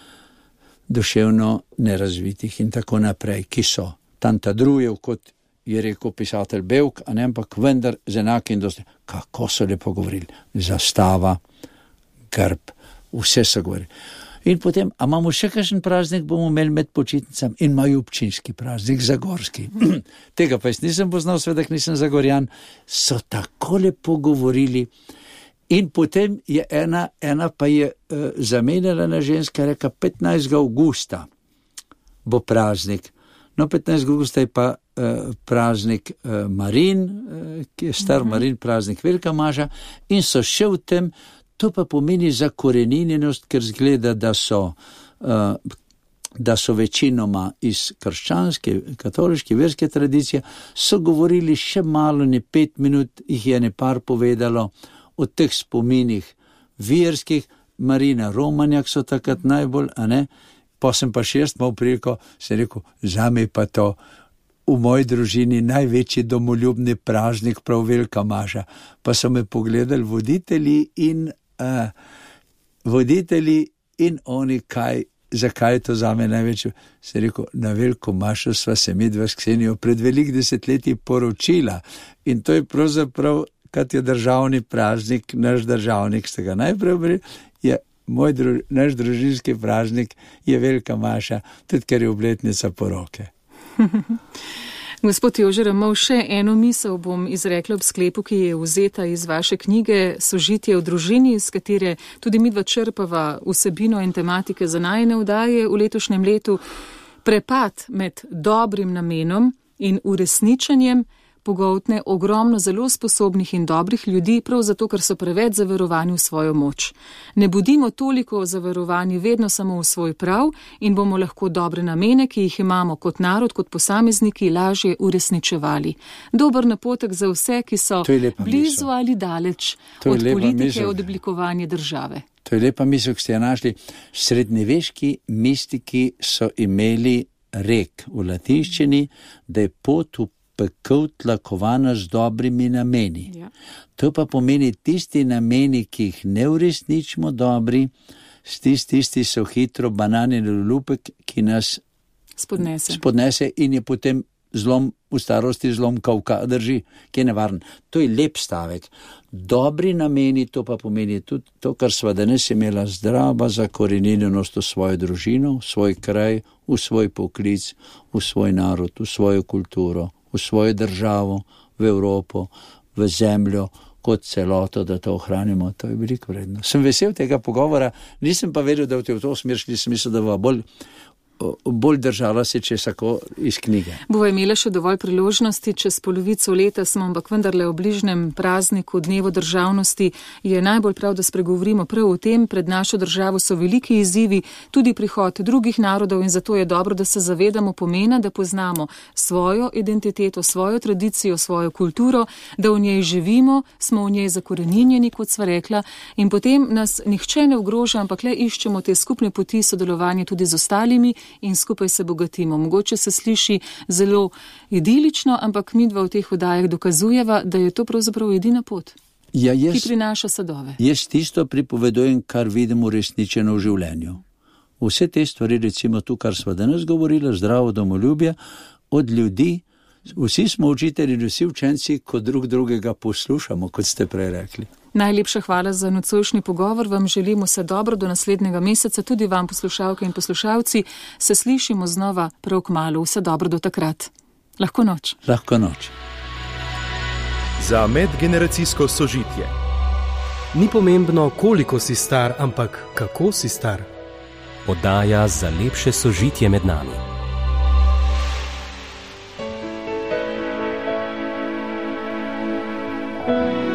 duševno nerazvitih in tako naprej, ki so tam tadrujev, kot je rekel pisatelj Bevk, a ne, ampak vendar z enakim dosti. Kako so lepo govorili, zastava, grb, vse so govorili. In potem, a imamo še kakšen praznik, bomo imeli med počitnicami, in imajo občinski praznik, zagorski. Tega pa jaz nisem poznal, sveda, nisem zagorjan, so tako lepo govorili. In potem je ena, ena pa je uh, zamenjala na ženska, reka petnajstega avgusta bo praznik. No, petnajstega avgusta je pa uh, praznik uh, Marin, uh, ki je star uh-huh. Marin, praznik Velika Maža, in so še v tem. To pa pomeni zakoreninjenost, ker zgleda, da so, uh, da so večinoma iz krščanske, katoliške, verske tradicije, so govorili še malo, ne pet minut, jih je ne par povedalo o teh spominih verskih. Marina Romanjak so takrat najbolj, a ne, pa sem pa šest mal priliko, sem rekel, zame pa to v moji družini največji domoljubni praznik, prav Velika Maža. Pa so me pogledali voditelji in Uh, voditelji in oni, kaj, zakaj je to zame največje. Se rekel, na Veliko Mašo sva se midva s Ksenijo pred velik desetletji poročila in to je pravzaprav, kad je državni praznik, naš državnik, ste ga najprej obrili, je moj dru, naš družinski praznik je Velika Maša, tudi ker je obletnica poroke. Gospod Jože Ramovš, še eno misel bom izrekla ob sklepu, ki je vzeta iz vaše knjige Sožitje v družini, iz katere tudi midva črpava vsebino in tematike za najine vdaje v letošnjem letu. Prepad med dobrim namenom in uresničenjem pogoltne ogromno zelo sposobnih in dobrih ljudi, prav zato, ker so preveč zaverovani v svojo moč. Ne bodimo toliko zaverovani vedno samo v svoj prav in bomo lahko dobre namene, ki jih imamo kot narod, kot posamezniki, lažje uresničevali. Dober napotek za vse, ki so blizu misel. Ali daleč od politike, misel. Od oblikovanja države. To je lepa misel, ki ste jo našli. Srednjeveški mistiki so imeli rek v latinščini, da je pot v pekel tlakovana z dobrimi nameni. Ja. To pa pomeni tisti nameni, ki jih ne uresničimo dobri, tisti, tisti so hitro banani lupek, ki nas spodnese. spodnese in je potem zlom v starosti zlom kavka, drži, ki je nevaren. To je lep stavek. Dobri nameni, to pa pomeni tudi to, kar sva danes imela zdrava zakorenjenost v svojo družino, v svoj kraj, v svoj poklic, v svoj narod, v svojo kulturo, v svojo državo, v Evropo, v zemljo, kot celoto, da to ohranimo. To je veliko vredno. Sem vesel tega pogovora, nisem pa vedel, da v te v to smer šli, sem mislil, da bo bolj bolj držala se če sako iz knjige. Bova imela še dovolj priložnosti, čez polovico leta smo, ampak vendarle v bližnjem prazniku Dnevu državnosti je najbolj prav, da spregovorimo prav o tem. Pred našo državo so veliki izzivi, tudi prihod drugih narodov in zato je dobro, da se zavedamo pomena, da poznamo svojo identiteto, svojo tradicijo, svojo kulturo, da v njej živimo, smo v njej zakoreninjeni, kot sva rekla, in potem nas nihče ne ogroža, ampak le iščemo te skupne poti sodelovanja tudi z ostalimi in skupaj se bogatimo. Mogoče se sliši zelo idilično, ampak midva v teh oddajah dokazujeva, da je to pravzaprav edina pot, ja, jaz, ki prinaša sadove. Jaz tisto pripovedujem, kar vidim uresničeno v življenju. Vse te stvari, recimo tu, kar sva danes govorila, zdravo domoljubje, od ljudi, vsi smo učitelji, vsi učenci, kot drug drugega poslušamo, kot ste prej rekli. Najlepša hvala za nocojšnji pogovor, vam želimo vse dobro do naslednjega meseca, tudi vam poslušalke in poslušalci, se slišimo znova prav kmalu, vse dobro do takrat. Lahko noč. Lahko noč. Za medgeneracijsko sožitje. Ni pomembno, koliko si star, ampak kako si star. Oddaja za lepše sožitje med nami. Thank you.